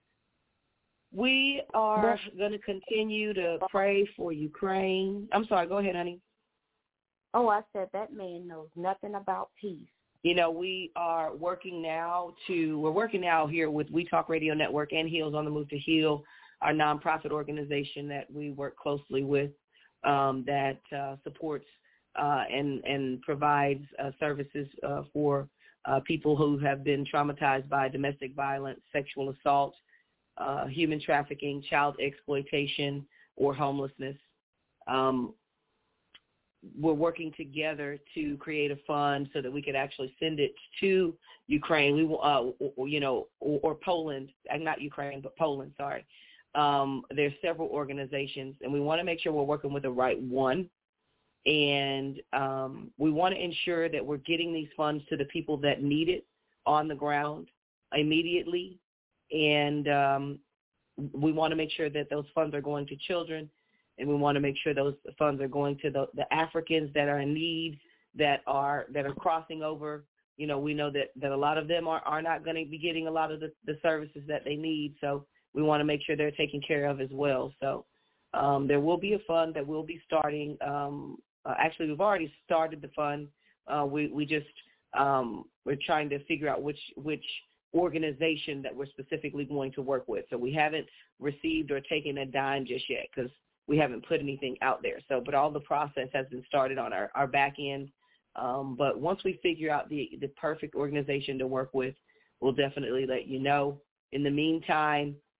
we are going to continue to pray for Ukraine. I'm sorry, go ahead, honey. Oh, I said that man knows nothing about peace. You know, we are working now to, we're working now here with We Talk Radio Network and Heals on the Move to Heal, our nonprofit organization that we work closely with. Um, that uh, supports uh, and, and provides uh, services uh, for uh, people who have been traumatized by domestic violence, sexual assault, uh, human trafficking, child exploitation, or homelessness. Um, we're working together to create a fund so that we could actually send it to Ukraine. We, uh, or, you know, or, or Poland, not Ukraine, but Poland. Sorry. Um, there's several organizations, and we want to make sure we're working with the right one. And um, we want to ensure that we're getting these funds to the people that need it on the ground immediately. And um, we want to make sure that those funds are going to children, and we want to make sure those funds are going to the, the Africans that are in need, that are that are crossing over. You know, we know that, that a lot of them are, are not going to be getting a lot of the, the services that they need. So we want to make sure they're taken care of as well. So um, there will be a fund that will be starting. Um, uh, actually, we've already started the fund. Uh, we we just um, we're trying to figure out which which organization that we're specifically going to work with. So we haven't received or taken a dime just yet because we haven't put anything out there. So, but all the process has been started on our, our back end. Um, but once we figure out the the perfect organization to work with, we'll definitely let you know. In the meantime,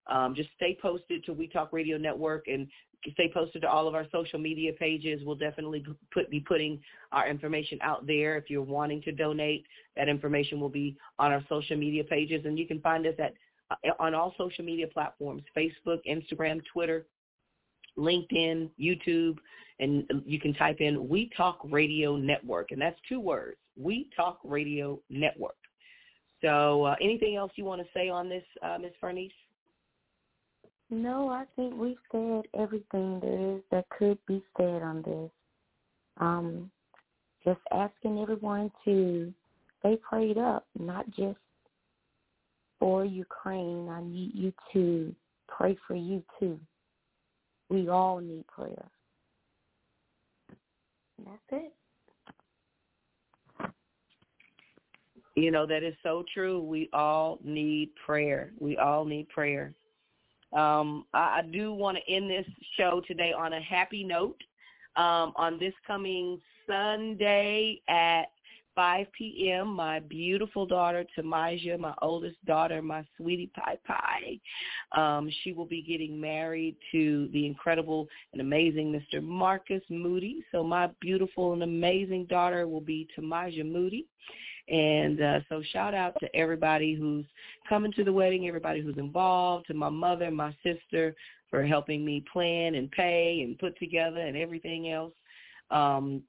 Um, just stay posted to We Talk Radio Network and stay posted to all of our social media pages. We'll definitely put, be putting our information out there. If you're wanting to donate, that information will be on our social media pages. And you can find us at on all social media platforms, Facebook, Instagram, Twitter, LinkedIn, YouTube, and you can type in We Talk Radio Network, and that's two words, We Talk Radio Network. So uh, anything else you want to say on this, uh, Miz Fernice? No, I think we've said everything there is that could be said on this. Um, just asking everyone to stay prayed up, not just for Ukraine. I need you to pray for you too. We all need prayer. And that's it. You know, that is so true. We all need prayer. We all need prayer. Um, I, I do want to end this show today on a happy note. Um, on this coming Sunday at five p.m., my beautiful daughter, Tamaja, my oldest daughter, my sweetie pie pie, um, she will be getting married to the incredible and amazing Mister Marcus Moody. So my beautiful and amazing daughter will be Tamaja Moody. And uh, so shout out to everybody who's coming to the wedding, everybody who's involved, to my mother, my sister for helping me plan and pay and put together and everything else, um,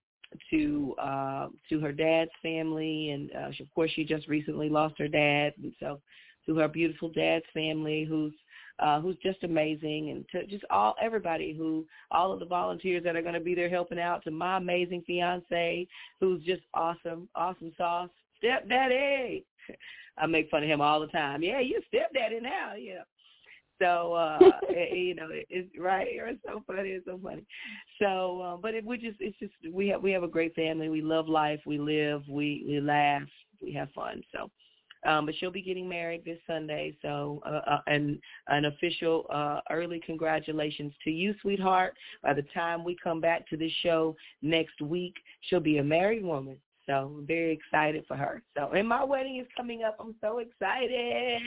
to uh, to her dad's family. And, uh, she, of course, she just recently lost her dad. And so to her beautiful dad's family who's uh, who's just amazing, and to just all everybody who, all of the volunteers that are going to be there helping out, to my amazing fiance who's just awesome, awesome sauce. Stepdaddy. I make fun of him all the time. Yeah, you're stepdaddy now, you know. So, uh, you know, it's right. It's so funny. It's so funny. So, uh, but it, we just, it's just, we have, we have a great family. We love life. We live, we, we laugh, we have fun. So, um, but she'll be getting married this Sunday. So, uh, uh, and an official, uh, early congratulations to you, sweetheart. By the time we come back to this show next week, she'll be a married woman. So I'm very excited for her. So, and my wedding is coming up. I'm so excited.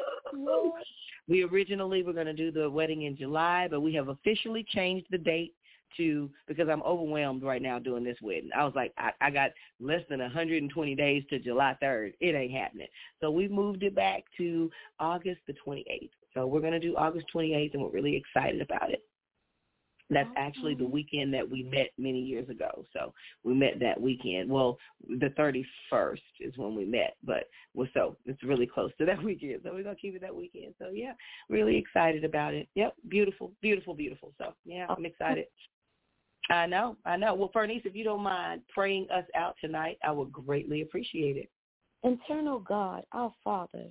Woo! We originally were going to do the wedding in July, but we have officially changed the date to, because I'm overwhelmed right now doing this wedding. I was like, I, I got less than one hundred twenty days to July third. It ain't happening. So we moved it back to August the twenty-eighth. So we're going to do August twenty-eighth, and we're really excited about it. That's actually the weekend that we met many years ago. So we met that weekend. Well, the thirty-first is when we met, but we're so it's really close to that weekend. So we're going to keep it that weekend. So, yeah, really excited about it. Yep, beautiful, beautiful, beautiful. So, yeah, I'm excited. I know, I know. Well, Fernice, if you don't mind praying us out tonight, I would greatly appreciate it. Eternal God, our Father,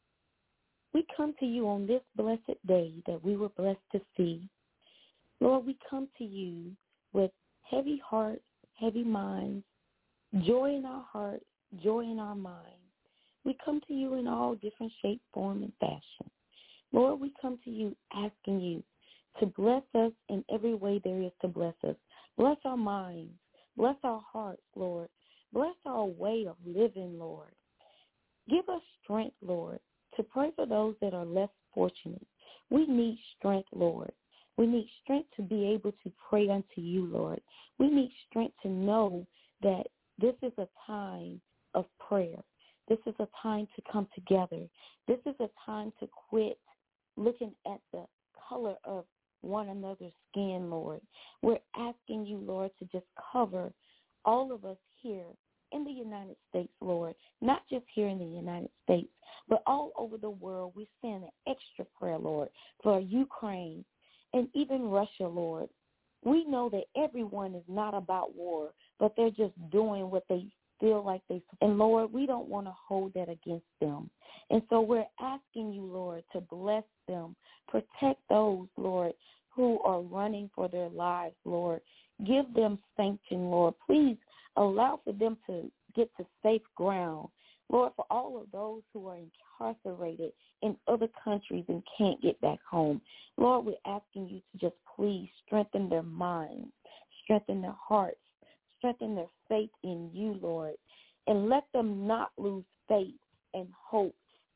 we come to you on this blessed day that we were blessed to see. Lord, we come to you with heavy hearts, heavy minds, joy in our hearts, joy in our minds. We come to you in all different shape, form, and fashion. Lord, we come to you asking you to bless us in every way there is to bless us. Bless our minds. Bless our hearts, Lord. Bless our way of living, Lord. Give us strength, Lord, to pray for those that are less fortunate. We need strength, Lord. We need strength to be able to pray unto you, Lord. We need strength to know that this is a time of prayer. This is a time to come together. This is a time to quit looking at the color of one another's skin, Lord. We're asking you, Lord, to just cover all of us here in the United States, Lord, not just here in the United States, but all over the world. We send an extra prayer, Lord, for Ukraine, and even Russia, Lord. We know that everyone is not about war, but they're just doing what they feel like they, and Lord, we don't want to hold that against them. And so we're asking you, Lord, to bless them, protect those, Lord, who are running for their lives, Lord. Give them sanction, Lord. Please allow for them to get to safe ground. Lord, for all of those who are incarcerated in other countries and can't get back home, Lord, we're asking you to just please strengthen their minds, strengthen their hearts, strengthen their faith in you, Lord, and let them not lose faith and hope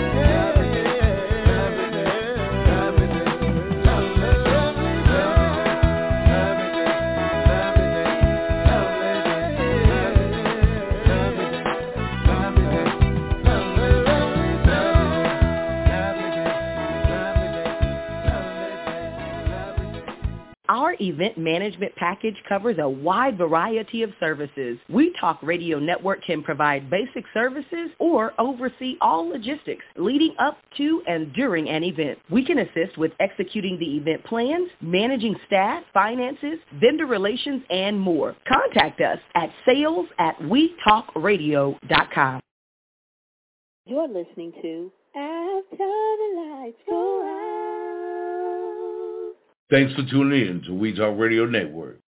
Our event management package covers a wide variety of services. We Talk Radio Network can provide basic services or oversee all logistics leading up to and during an event. We can assist with executing the event plans, managing staff, finances, vendor relations, and more. Contact us at sales at we talk radio dot com. You're listening to After the Lights Go Out. Thanks for tuning in to We Talk Radio Network.